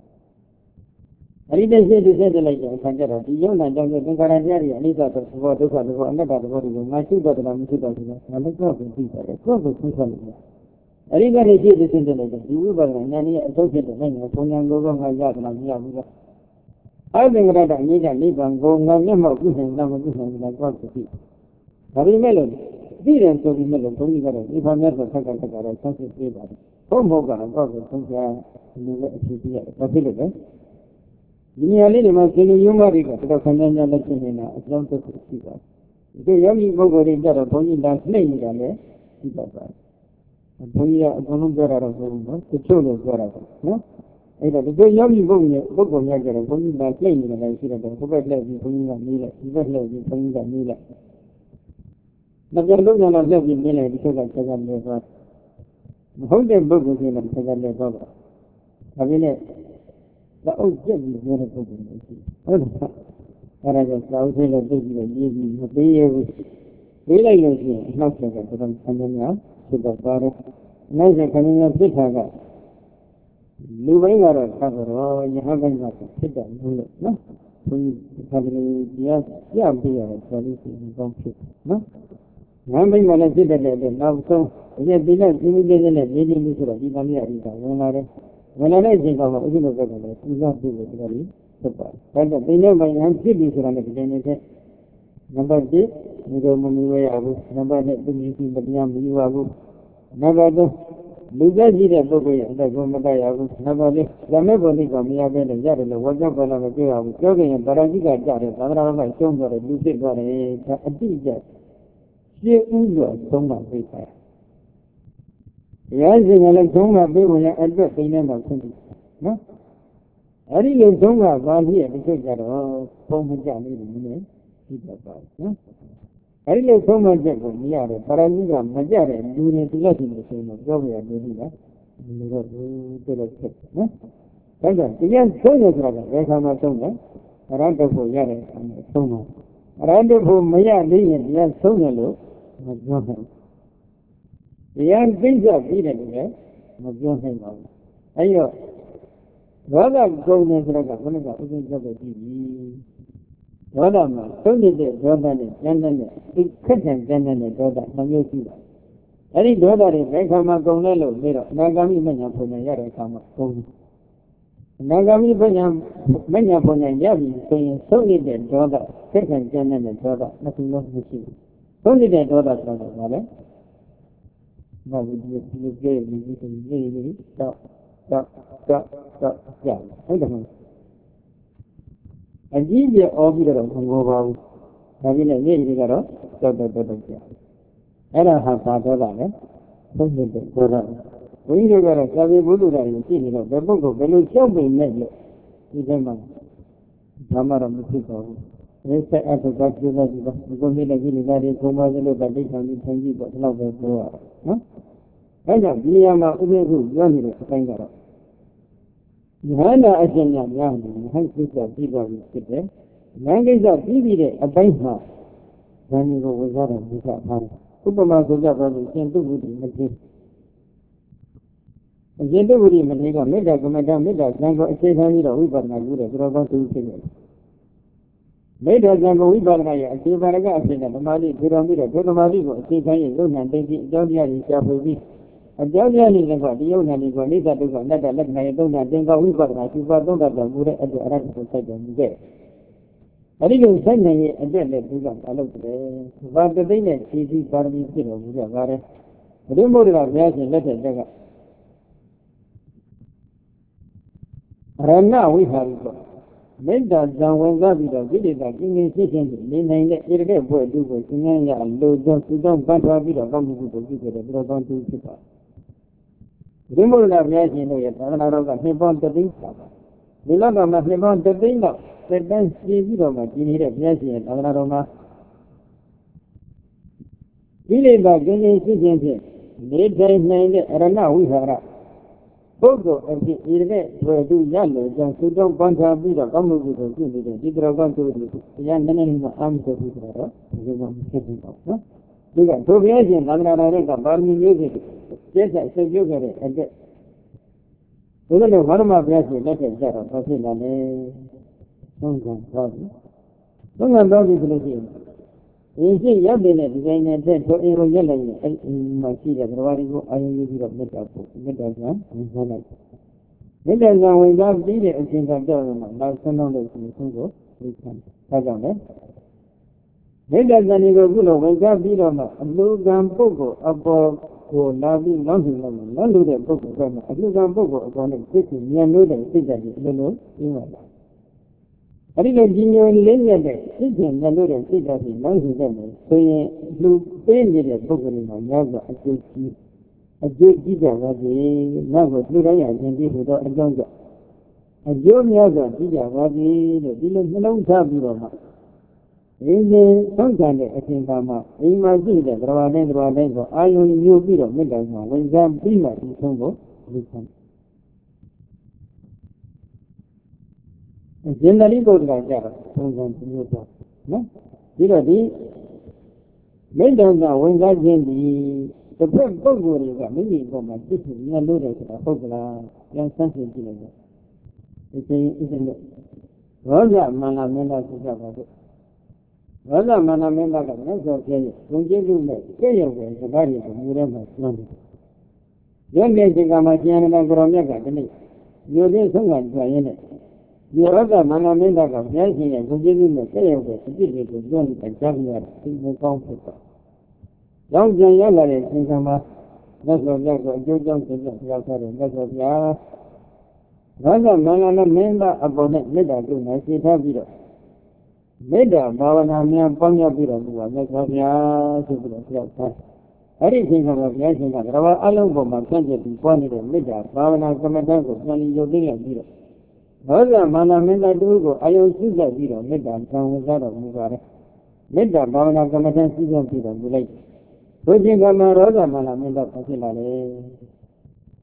A: I didn't say to say the like a Sanjara, the young and young and Garajari, and he's out of what is what the another body will not shoot at them, shoot at them, and the crop is people, a crop is people. I didn't get a shit in the letter, you will and any associate name of Ponyan Gogo and Yaga. I think that I need a leave and go no more good and number good and like what to see. Very melon, didn't so be melon, only got it, if I'm never second to get a something free about it. Home Hogan and Gogo, something a village. Nearly must in Yumarica, the Canadian Latina, as long as it's people. The young Gogo in that of Pony dance name, and Poya, Gonugara, the children's garage, no? Either the young Gogo Yaga, Pony dance name, and I see that the Hubert Levy, Pony Mila, Hubert Levy, Pony Mila. But they're looking at Levy Mila because I said I'm there. The whole day book was in and said I'm there. I mean, the old jet is very good. And I just I was in a big evening, the day was really losing, not like that, but I'm coming out to the forest. Nice and coming up with her. Moving out of cover, oh, you haven't got to sit down, no? We have the yes, yeah, be a solution, don't fit, no? I'm being on a bit of it now, so we have been a immediately leading to the Vietnamese. When I think of it, you know, we don't do it very super. But they never have cities around the number six, we go Muni Abu, number eight, you see the Yam Abu, number two, Lugazi, the Bogoya, the Gomada Abu, number eight, the Maboni from Yabe and Jarre, the Wajan Panama, I was jogging and Barajika Jarre, another of my sons or a lucid or a teacher. She is so much free. Yes, in a Zonga, they will address the name of something. No? I didn't Zonga, one here, because there are so much in the I didn't so much of Yara, Paraniga, Majare, doing it less in the same of Jovia, 你说这个是嗯，但是这样送的时候，为什么送的？人都不要的，送的，人都不没有理解，这样送的路，我讲很，这样真是比的呢，我讲很高。还有，我那工人说那个，我那个不是这个第一，我那嘛，送的的，我那的，简单的，最客气简单的，做的，没有趣的。အဲ့ဒီဒေါသတွေဘယ်ခါမှကုန်လဲလို့ပြီးတော့အနာဂါမိမညာပုံညာရတဲ့အခါမှာကုန်တယ်အနာဂါမိပညာမညာပုံညာရပြီဆိုရင်သုံးနေတဲ့ဒေါသစိတ်ခံကြမ်းတဲ့ဒေါသနှစ်ခုလုံးမရှိဘူးသုံးနေတဲ့ဒေါသဆိုတော့ဗာလဲဘာလို့ဒီလိုကြည့်နေဒီလိုနေနေတော့တော့တော့တော့ကြာအဲ့ဒါမှအကြီးကြီးအော်ပြီးတော့မငိုပါဘူးဒါပြည့်နဲ့နေ့ကြီးကတော့တော့တော့တော့ကြာအဲ့ဒါဟာဘာဒေါသလဲသုံးနေတဲ့ဒေါသဘုန်းကြီးတို့ကတော့သာဝေဘုဒ္ဓရာကိုကြည့်နေတော့ဘယ်ပုဂ္ဂိုလ်ဘယ်လိုရှောက်ပင်နဲ့လို့ဒီထဲမှာဘာမှတော့မဖြစ်ပါဘူးဒီဆက်အပ်တော့ပြောလို့ဒီကဘုန်းကြီးလည်းကြည့်နေတာဒီကုံပါစလို့တတိထံကြီးထင်ကြည့်တော့ဒီလောက်ပဲပြောရအောင်နော်အဲကြောင့်ဒီနေရာမှာဥပ္ပေခုပြောနေတဲ့အတိုင်းကတော့ဉာဏ်နာအရှင်များများနေဟန်ကိစ္စပြီးသွားပြီဖြစ်တယ်ဉာဏ်ကိစ္စပြီးပြီးတဲ့အပိုင်းမှာဉာဏ်ကိုဝေစားတယ်ဒီကထားတယ်ဥပမာဆိုကြပါလို့ရှင်တုဝိတိမသိအရှင်တုဝိတိမသိတော့မေတ္တာကမ္မဋ္ဌာန်းမေတ္တာဇံကိုအခြေခံပြီးတော့ဝိပဿနာပြုတယ်ဘုရားကောင်းသူဖြစ်တယ်မေတ္တာဇံကိုဝိပဿနာရဲ့အခြေပါရကအဖြစ်နဲ့ဓမ္မလိထေတော်ပြီးတော့ဒုဓမ္မလိကိုအခြေခံရင်ယုံဉာဏ်သိသိအကြောင်းတရားကြီးရှားဖွေပြီးအကြောင်းတရားကြီးလည်းကဒီယုံဉာဏ်လေးကိုအိသဒုက္ခအနတ္တလက္ခဏာရဲ့သုံးဉာဏ်သင်္ကဝိပဿနာစုပါသုံးတတ်တော်မူတဲ့အတူအရဟတကိုစိုက်တော်မူခဲ့အဲ့ဒီလိုစိုက်နိုင်ရဲ့အတက်နဲ့ဒီကမလုပ်တယ်ဘာတသိမ့်နဲ့ခြေစည်းပါရမီဖြစ်တော်မူကြပါတယ်ဘုရားမို့တော်ဘုရားရှင်လက်ထက်တက်ကရဏဝိဟာရိကောမေတ္တာဇံဝင်စားပြီးတော့ကိလေသာကင်းကင်းရှင်းရှင်းနေနိုင်တဲ့ဣရတဲ့ဘွဲ့တူကိုသင်္ကန်းရလို့ကြောင့်သူကြောင့်ပတ်ထွားပြီးတော့ကောင်းမှုကိုပြုခဲ့တယ်ဘုရားကောင်းသူဖြစ်ပါဘုရားမို့တော်ဘုရားရှင်တို့ရဲ့သာသနာတော်ကနှစ်ပေါင်းတသိန်းပါဒီလောကမှာနှစ်ပေါင်းတသိန်းတော့သက်တမ်းရှည်ပြီးတော့မှဒီနေတဲ့ဘုရားရှင်ရဲ့သာသနာတော်မှာကိလေသာကင်းကင်းရှင်းရှင်းဖြင့်နေထိုင်နိုင်တဲ့အရဏဝိဟာရပုဂ္ဂိုလ်အဖြစ်ဤတဲ့ဘယ်သူရလို့ကြောင့်သူတော်ပန်းထားပြီးတော့ကောင်းမှုကိုပြုနေတဲ့ဒီတော်ကောင်းသူတို့တရားနည်းနည်းမှအာမဆိုပြီးတော့ဒီလိုမှဖြစ်နေတော့နော်ဒီကဒုဘုရားရှင်သာသနာတော်ကပါရမီမျိုးစုကျက်ဆက်ဆွေးပြုခဲ့တဲ့အတဲ့ဘုရားတော်ဘာမှဘုရားရှင်လက်ထက်ကြတော့ဘာဖြစ်လာလဲသုံးခံသွားပြီသုံးခံသွားပြီဆိုလို့ရှိရင်ဒီရှိရပ်နေတဲ့ဒီတိုင်းနဲ့တဲ့ထိုအိမ်ကိုရက်လိုက်ရင်အဲ့ဒီမှာရှိတဲ့ဘဝတွေကိုအာရုံယူပြီးတော့မေတ္တာပို့မေတ္တာကဝင်စားလိုက်မေတ္တာကဝင်စားပြီးတဲ့အချိန်ကကြောက်ရင်နောက်ဆုံးတော့လို့ဒီဆုံးကိုသိချင်ဒါကြောင့်လေမေတ္တာကံဒီကိုခုလိုဝင်စားပြီးတော့မှအလူကံပုဂ္ဂိုလ်အပေါ်ကိုလာပြီးနောက်ထပ်လောက်နောက်လို့တဲ့ပုဂ္ဂိုလ်ကအလူကံပုဂ္ဂိုလ်အပေါ်နဲ့သိချင်ဉာဏ်လို့တဲ့စိတ်ဓာတ်ကြီးအလိုလိုပြီးပါလားအဲ့ဒီလိုဒီညိုလေးမြတ်တဲ့သိကျင်မြတ်လို့တဲ့စိတ်ဓာတ်ကြီးနောက်ရှိတဲ့မယ်ဆိုရင်လူပေးနေတဲ့ပုဂ္ဂိုလ်တွေမှာများစွာအကျိုးကြီးအကျိုးကြီးကြပါစေနောက်ကိုလူတိုင်းရခြင်းပြီးတော့အကြောင်းကြောင့်အကျိုးများစွာကြီးကြပါစေလို့ဒီလိုနှလုံးထားပြီးတော့မှဒီနေ့သုံးခံတဲ့အချိန်ခါမှာအိမ်မှာရှိတဲ့သရဝတိုင်းသရဝတိုင်းကိုအာယုံမျိုးပြီးတော့မေတ္တာကဝင်စားပြီးမှဒီဆုံးကိုလူခံဇင်ဒလီဘုရားကြတော့သုံးခံမျိုးတော့နော်ပြီးတော့ဒီမေတ္တာကဝင်စားခြင်းဒီတစ်ဖက်ပုဂ္ဂိုလ်တွေကမိမိပေါ်မှာသိဖြစ်ဉာဏ်လို့တယ်ဆိုတာဟုတ်ကလားပြန်ဆန်းစစ်ကြည့်လိုက်တော့ဒီချိန်ဣတိလို့ရောဇမန္နမင်းသားဆိုကြပါတော့ရောဇမန္နမင်းသားကမြတ်စွာဘုရားရဲ့ဘုံကျေးဇူးနဲ့သိရောက်တဲ့စကားတွေကိုမြူထဲမှာပြောတယ်ရုပ်တဲ့ချိန်ကမှကျန်တဲ့ကိုရောမြတ်ကဒီနေ့မြို့သေးဆုံးခံကြရင်းနဲ့ဒီရောဇမန္နမင်းသားကဘုရားရှင်ရဲ့ဘုံကျေးဇူးနဲ့သိရောက်တဲ့အဖြစ်တွေကိုပြောနေတာကြားကြရတယ်ဒီလိုကောင်းဖြစ်တော့ကြောင့်ကြံရလာတဲ့သင်္ကမှာမြတ်စွာဘုရားကအကျိုးကြောင့်သင်္ကရောက်ထားတယ်မြတ်စွာဘုရားဘာသာမန္တနာမင်းသားအပေါ်နဲ့မေတ္တာပြုနေရှိထားပြီးတော့မေတ္တာဘာဝနာများပေါင်းရပြီးတော့ဘုရားမြတ်စွာဘုရားဆိုပြီးတော့ပြောထားအဲ့ဒီသင်္ကမှာဘုရားရှင်ကဓမ္မအလုံးပေါ်မှာဖြန့်ကျက်ပြီးပွားနေတဲ့မေတ္တာဘာဝနာကမ္မဋ္ဌာန်းကိုပြန်လည်ယုတ်သိလိုက်ပြီးတော့ဘာသာမန္တမင်းသားတို့ကိုအာယုံစုလိုက်ပြီးတော့မေတ္တာခံဝင်စားတော်မူပါတယ်မေတ္တာဘာဝနာကမ္မဋ္ဌာန်းစုကြပြီးတော့မူလိုက်ဘုရားကမှာရောဂမန္တမင်းသားဖြစ်လာလေ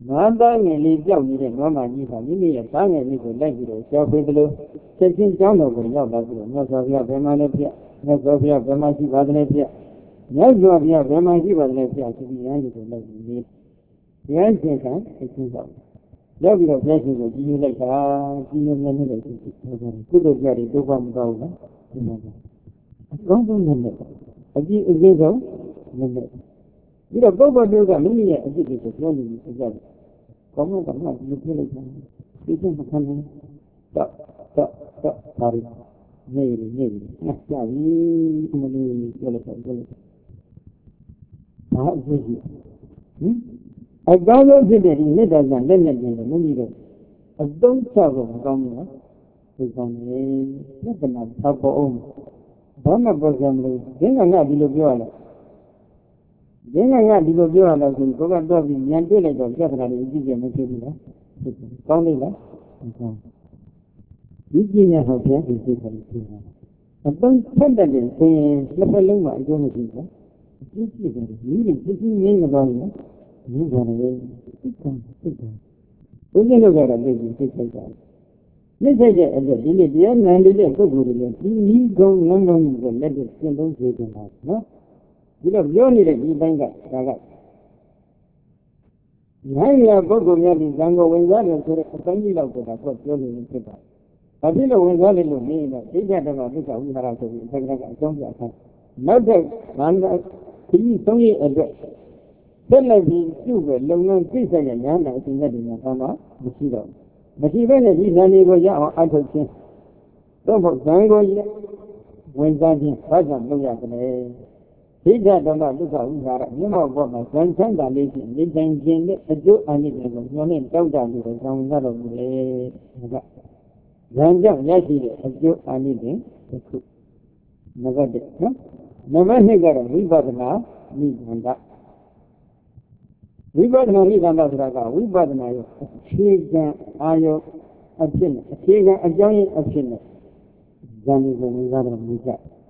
A: Nanda ngeliပြောက်နေတဲ့နွားမကြီးကမိမိရဲ့သားငယ်လေးကိုလိုက်ပြီးတော့ကြောက်ပေးတယ်လို့ချက်ချင်းကြောင်းတော်ကိုရောက်လာပြီးတော့မြတ်စွာဘုရားဘယ်မှာလဲပြမြတ်စွာဘုရားဘယ်မှာရှိပါသလဲပြမြတ်စွာဘုရားဘယ်မှာရှိပါသလဲပြသူဒီရန်ကိုလိုက်ပြီးနေရန်ချင်းကချက်ချင်းရောက်ရောက်ပြီးတော့ဘုရားရှင်ကိုကြည်ညိုလိုက်တာကြည်ညိုမြတ်နေတဲ့ဖြစ်ဖြစ်ပြောတယ်ကုသိုလ်ကြတွေဒုက္ခမကောင်းဘူးလားဒီမှာအကောင်းဆုံးနဲ့အကြည့်အကျဉ်းဆုံးနဲ့ပြီးတော့ပုဂ္ဂိုလ်တို့ကမိမိရဲ့အဖြစ်တွေကိုပြောနေပြီးဆိုကြတယ်ကောင်းကမှဒီလိုပြလိုက်တယ်ဒီကျမခံနေတော့တော့တော့ပါရီနေနေနေနှစ်ကြပြီမလို့ပြောလိုက်တော့ပြောလိုက်ဘာအဖြစ်ကြီးဟင်အကောင်းဆုံးဖြစ်တဲ့ဒီမေတ္တာကလက်နဲ့ပြင်လို့မိမိတို့အသုံးချဖို့မကောင်းဘူးနော်ဒီကောင်းနေလက်ကနာသောက်ဖို့အောင်ဘာမှပြောကြမလို့ဒီကငါဒီလိုပြောရလဲဒီကငါဒီလိုပြောရလို့ဆိုကိုကတော့ပြီးဉာဏ်တွေ့လိုက်တော့ပြဿနာတွေအကြည့်ကြမဖြစ်ဘူးလားကောင်းလိမ့်လားကောင်းဒီပညာဟောပြန်ဒီစိတ်ကလေးဖြစ်တာအသုံးဖတ်တဲ့ဆိုရင်တစ်ဖက်လုံးမှာအကျိုးမရှိဘူးအကြည့်ကြည့်တယ်ဒီလိုဖြစ်ချင်းငြင်းမသွားဘူးနော်ငြင်းကြတယ်စိတ်ကစိတ်ကဘုရားတို့ကတော့သိပြီးစိတ်ဆိုင်တာမြစ်ဆိုင်တဲ့အတွက်ဒီနေ့တရားနန္ဒတဲ့ပုဂ္ဂိုလ်တွေလည်းဒီနည်းကုန်းလမ်းကောင်းကိုလက်တွေ့ရှင်းသုံးစေချင်တာနော်ဒီတော့ပြောနေတဲ့ဒီတိုင်းကဒါကနိုင်ရပုဂ္ဂိုလ်များဒီဇံကိုဝင်စားတယ်ဆိုတဲ့အပိုင်းကြီးလောက်ကတော့ပြောလို့ဖြစ်တာဘာဖြစ်လို့ဝင်စားလိမ့်လို့နေတော့သိကြတယ်မှာသိချဝိဟာရဆိုပြီးအထက်ကအကြောင်းပြထားနောက်တဲ့ဘာသာဒီသုံးရအတွက်ဆက်လက်ပြီးပြုပဲလုံငန်းသိစရညာနာအစဉ်နဲ့ဒီမှာဘာမှမရှိတော့မရှိဘဲနဲ့ဒီဇံတွေကိုရအောင်အထုတ်ခြင်းတော့ဘုဇံကိုဝင်စားခြင်းဘာကြောင့်လုပ်ရတယ်ဒိဋ္ဌဓမ္မဒုက္ခဝိဟာရမြတ်မောဘောမှာဇန်ချမ်းသာလေးဖြင့်နေတိုင်းခြင်းနဲ့အကျိုးအနိစ္စကိုညွှန်နဲ့တောက်တာလို့ဇံဝင်ရတော်မူလေဒါကဇံကြောင့်ရရှိတဲ့အကျိုးအနိစ္စတစ်ခုနံပါတ်တစ်နော်နံပါတ်နှစ်ကတော့ဝိပဿနာနိဗ္ဗာန်ဝိပဿနာနိဗ္ဗာန်ဆိုတာကဝိပဿနာရဲ့အခြေခံအာယောအဖြစ်နဲ့အခြေခံအကြောင်းရင်းအဖြစ်နဲ့ဇံကိုဝင်ရတော်မူကြ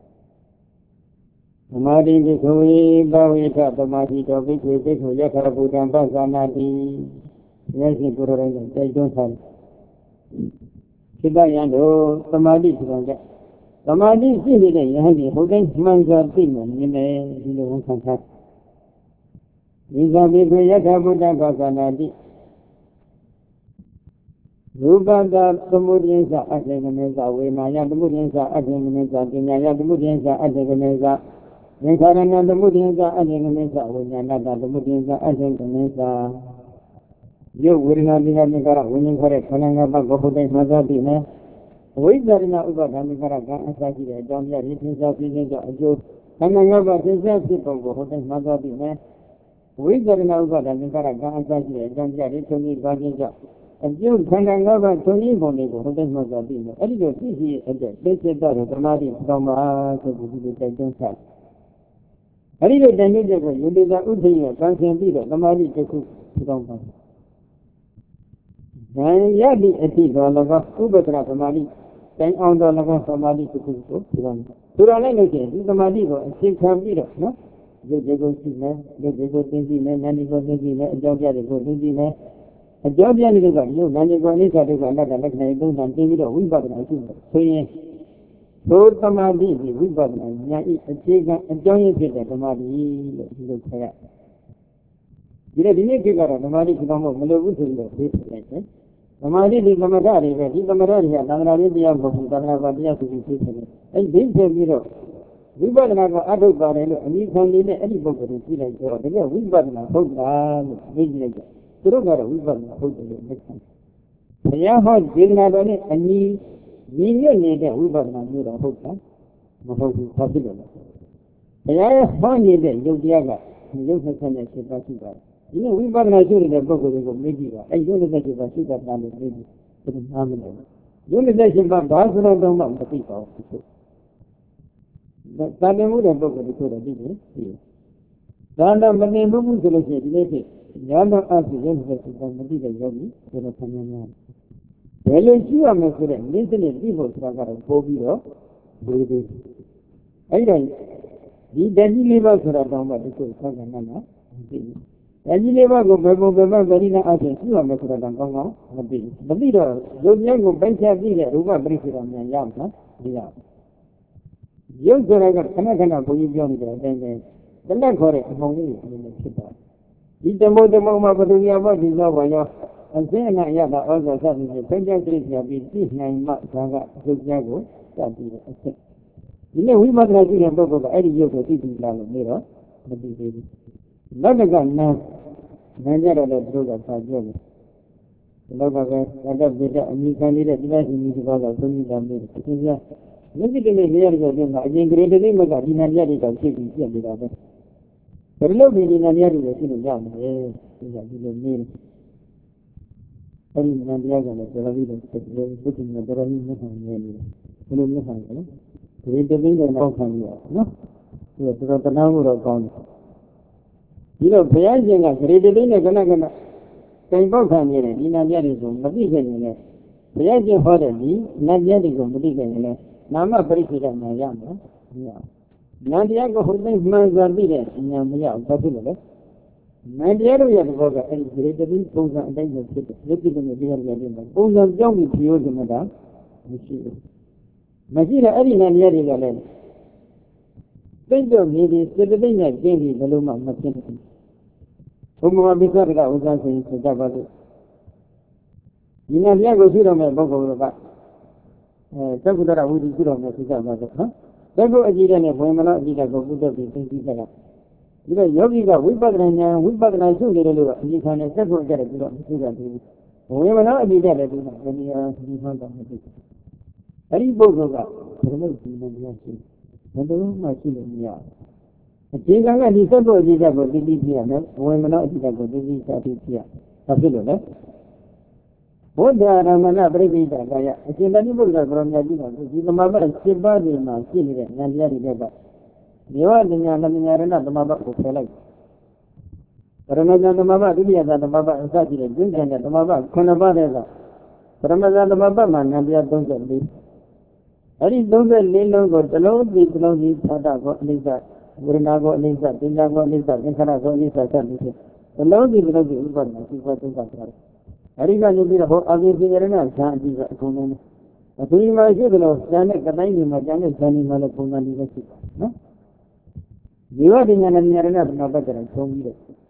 A: သမာဓိကိခဝေဘဝိထသမာဓိတော်ဘိက္ခေဘိက္ခုယထာဘုဒ္ဓံပသနာတိရရှိကိုယ်တော်ရဲ့တိုက်တွန်းထားတယ်စိတ္တယံတို့သမာဓိထူတဲ့သမာဓိရှိနေတဲ့ယဟန်ဒီဟိုတိုင်းမှန်စွာသိမှမြင်တယ်ဒီလိုဝန်ခံထားဒီကဘိက္ခေယထာဘုဒ္ဓံပသနာတိရူပတသမုဒိယသအထေကမေသဝေမာယသမုဒိယသအထေကမေသပညာယသမုဒိယသအထေကမေသသင်္ခါရဏသမုဒိယသအထေကမေသဝိညာဏတသမုဒိယသအထေကမေသယုတ်ဝေဒနာသင်္ခါရဝိညာဉ်ခေါ်တဲ့ခန္ဓာ၅ပါးကိုဘုဒ္ဓမှာသာသိနေဝိဇ္ဇာရဏဥပါဒသင်္ခါရကံအစရှိတဲ့အကြောင်းပြရင်းသင်္ခါပြင်းခြင်းကြောင့်အကျိုးခန္ဓာ၅ပါးသင်္ခါဖြစ်ပုံကိုဘုဒ္ဓမှာသာသိနေဝိဇ္ဇာရဏဥပါဒသင်္ခါရကံအစရှိတဲ့အကြောင်းပြရင်းသုံးပြီးပါခြင်းကြောင့်အကျိုးခန္ဓာ၅ပါးသုံးရင်းပုံတွေကိုဘုဒ္ဓမှာသာသိနေအဲ့ဒီလိုသိရှိတဲ့အတွက်သိစိတ်တော်သမာဓိတောင်းပါဆိုပြီးဒီလိုတိုက်တွန်းထားအဲ့ဒီလိုတန်မြင့်ချက်ကိုယုံကြည်သာဥဒိယကံဆင်ပြီးတော့သမာဓိတစ်ခုတောင်းပါဉာဏ်ရသည့်အထိတော်လည်းကောဥပဒနာသမာဓိတိုင်အောင်တော်လည်းကောသမာဓိတစ်ခုကိုပြောင်းတယ်သူတော်လည်းလို့ရှိရင်ဒီသမာဓိကိုအရှင်းခံပြီးတော့နော်ရုပ်တွေကိုသိမယ်ရုပ်တွေကိုသိသိမယ်နာမ်တွေကိုသိသိမယ်အကြောင်းပြတွေကိုသိသိမယ်အကြောင်းပြတဲ့ကရုပ်နာမ်တွေကိုအနိစ္စဒုက္ခအနတ္တလက္ခဏာတွေသုံးသပ်သိပြီးတော့ဝိပဿနာရှိတယ်ဆိုရင်သို့သမာဓိဒီဝိပဿနာဉာဏ်ဤအခြေခံအကြောင်းရင်းဖြစ်တဲ့သမာဓိလို့ဒီလိုခေါ်ရဒီနေ့ဒီနေ့ခေတ်ကတော့သမာဓိဖြစ်တော့မလို့ဘူးဆိုပြီးတော့သိလိုက်တယ်သမာဓိဒီသမထတွေပဲဒီသမထတွေကသံဃာရေးတရားမဟုတ်ဘူးသံဃာပါတရားဆိုပြီးသိတယ်အဲ့ဒီသိပြီးတော့ဝိပဿနာကအထုတ်ပါတယ်လို့အမိခံနေတဲ့အဲ့ဒီပုဂ္ဂိုလ်ကိုကြည့်လိုက်တော့တကယ်ဝိပဿနာဟုတ်လားလို့သိကြလိုက်တယ်သူတို့ကတော့ဝိပဿနာဟုတ်တယ်လို့လက်ခံဘုရားဟောဒီနာတော်နဲ့အညီညီညွတ်နေတဲ့ဝိပဿနာမျိုးတော့ဟုတ်လားမဟုတ်ဘူးဘာဖြစ်လို့လဲဘုရားဟောနေတဲ့ယုတ်တရားကယုတ်ဆက်ဆက်နဲ့ဖြစ်ပါရှိပါတယ်ဒီလိုဝိပဿနာရှုနေတဲ့ပုဂ္ဂိုလ်တွေကိုမေးကြည့်ပါအဲ့ယုတ်ဆက်ဆက်ပါရှိတာတမ်းလို့မေးကြည့်ဘယ်လိုနားမလဲယုတ်ဆက်ဆက်ပါဘာဆိုတော့တော့မှမသိပါဘူးသာတင်မှုတဲ့ပုဂ္ဂိုလ်တွေကိုတော့သိတယ်ဒါတော့မသိဘူးဆိုလို့ရှိရင်ဒီနေ့ဖြစ်ညာတော့အဖြစ်ရုပ်ဆက်ဆက်မသိတဲ့ယောဂီဆိုတော့ဆံများများဘယ်လိုရှိရမလဲဆိုတဲ့နည်းစနစ်သိဖို့ဆိုတာကတော့ပို့ပြီးတော့ဒီဒီအဲ့တော့ဒီတတိလေးပါးဆိုတာတော့မှဒီကိုဆောက်ကနာမှာသိအဲဒီလေးပါးကိုဘယ်ပုံဘယ်မှဗရိနာအဖြစ်ရှိရမယ်ဆိုတော့ကောင်းကောင်းမသိဘူးမသိတော့ရုပ်ဉာဏ်ကိုပိုက်ချသိတဲ့ရူပပရိစ္ဆေတော်ဉာဏ်ရမှာမရဘူးရုပ်ဆိုတာကခဏခဏဘုန်းကြီးပြောနေတဲ့အတိုင်းပဲတလက်ခေါ်တဲ့အမှုံလေးကိုဖြစ်တာဒီတမောတမောမှာဘုရားဘောဒီသောဘောရောအစင်းအနာရတာဩဇာသတိနဲ့ဖိတ်ကြစိတ်ပြပြီးသိနိုင်မှဒါကရုပ်ဉာဏ်ကိုတတ်ပြီးတဲ့အချက်ဒီနေ့ဝိပဿနာရှိတဲ့ပုဂ္ဂိုလ်ကအဲ့ဒီရုပ်ကိုသိပြီလားလို့မေးတော့မသိသေးဘူးနောက်တစ်ခါနာနာကြတော့လည်းသူတို့ကစာပြောတယ်ဒီလောကပဲသတ္တပိတအမိခံနေတဲ့ဒီလိုက်ရှင်ကြီးကသုံးမိတာမျိုးသူကမျက်စိတည်းလေးရရကြတယ်ကအရင်ကလေးတည်းမကဒီနာမြတ်တွေကဖြစ်ပြီးပြက်နေတာပဲဘယ်လိုဒီဒီနာမြတ်တွေရှိလို့ရမလဲဒီကဒီလိုမျိုးအဲ့ဒီနာမြတ်ကလည်းတော်တော်လေးဖြစ်တယ်ဘုရားကတော်တော်လေးမခံနေတယ်ဘယ်လိုမခံလဲဒီတည်းတဲ့နောက်ခံရနော်ဒီတော့တနာမှုတော့ကောင်းတယ်ဒီတော့ဘုရားရှင်ကဂရေတလေးနဲ့ကနကနတိုင်ပေါက်ခံနေတယ်ဒီနာမြတ်တွေကိုမသိခဲ့ရင်လည်းဘုရားရှင်ဟောတဲ့ဒီနာမြတ်တွေကိုမသိခဲ့ရင်လည်းနာမပရိစ္ဆေဒနာရမှာမရဘူးနာတရားကိုဟုတ်သိမှန်စွာသိတဲ့ဉာဏ်မရဘူးဘာဖြစ်လို့လဲနာတရားတို့ရဲ့သဘောကအဲ့ဒီဂရေတလေးပုံစံအတိုင်းပဲဖြစ်တယ်ရုပ်တိကနေတရားတွေပြင်တယ်ပုံစံကြောင်းပြီးပြောကြမှာမရှိဘူးမရှိတဲ့အဲ့ဒီနာတရားတွေကလည်းသိတော့မြည်ပြီးစေတသိက်နဲ့ကျင်းပြီးဘယ်လိုမှမဖြစ်ဘူးဘုမဘိက္ခရကဥစ္စာဆိုရင်ကြပါလို့ဒီနာတရားကိုရှိတော်မဲ့ပုဂ္ဂိုလ်ကအဲသက္ကုတ္တရဝိသုရှိတော်မဲ့သိကြပါလို့နော်သက္ကုအကြည့်တဲ့နဲ့ဘဝင်မလို့အကြည့်တဲ့ကိုပုဒ်တော့ပြီးသိသိကြတာဒီတော့ယောဂီကဝိပဿနာဉာဏ်ဝိပဿနာရှုနေတယ်လို့အကြည့်ခံတဲ့သက္ကုအကြည့်တဲ့ပြီးတော့သိကြတယ်ဘဝင်မလို့အကြည့်တဲ့လည်းဒီမှာဘယ်နေရာဒီမှတော့မသိဘူးအဲ့ဒီပုဂ္ဂိုလ်ကဘယ်လိုဒီလိုများရှိဘယ်လိုမှရှိလို့မရဘူးအခြေခံကဒီသက္ကုအကြည့်တဲ့ကိုသိသိပြရမယ်ဘဝင်မလို့အကြည့်တဲ့ကိုသိသိချသိပြရဘာဖြစ်လို့လဲဘုဒ္ဓရမဏပရိပိဒကာယအရှင်တဏိဘုရားကရောမြတ်ကြီးကဒီသမဘတ်ရှင်းပါးဒီမှာရှိနေတဲ့ဉာဏ်တရားတွေကမြေဝတညာလမြရဏသမဘတ်ကိုဖယ်လိုက်ပရမဇန်သမဘတ်ဒုတိယဇန်သမဘတ်အစရှိတဲ့ကျင့်ကြံတဲ့သမဘတ်ခုနှစ်ပါးတဲ့ကပရမဇန်သမဘတ်မှာဉာဏ်တရားသုံးဆယ်လေးအဲ့ဒီသုံးဆယ်လေးလုံးကိုတစ်လုံးစီတစ်လုံးစီသာတကိုအနိစ္စဝေဒနာကိုအနိစ္စပညာကိုအနိစ္စသင်္ခါရကိုအနိစ္စသတ်လို့ဖြစ်တစ်လုံးစီတစ်လုံးစီဥပဒနာရှိဖို့သုံးတာကြတယ်အဲ့ဒီကနေပြီးတော့ဟောအဘိဓိရဏဇာအတိကအကုန်လုံးအတူဒီမှာရှိသလိုဇာနဲ့ကတိုင်းဒီမှာကျန်တဲ့ဇာနေမှာလည်းပုံစံဒီပဲရှိတယ်နော်ဒီဝတ္တဉာဏ်နဲ့ဉာဏ်နဲ့ဘယ်တော့ပတ်ကြတယ်သုံးပြီးတော့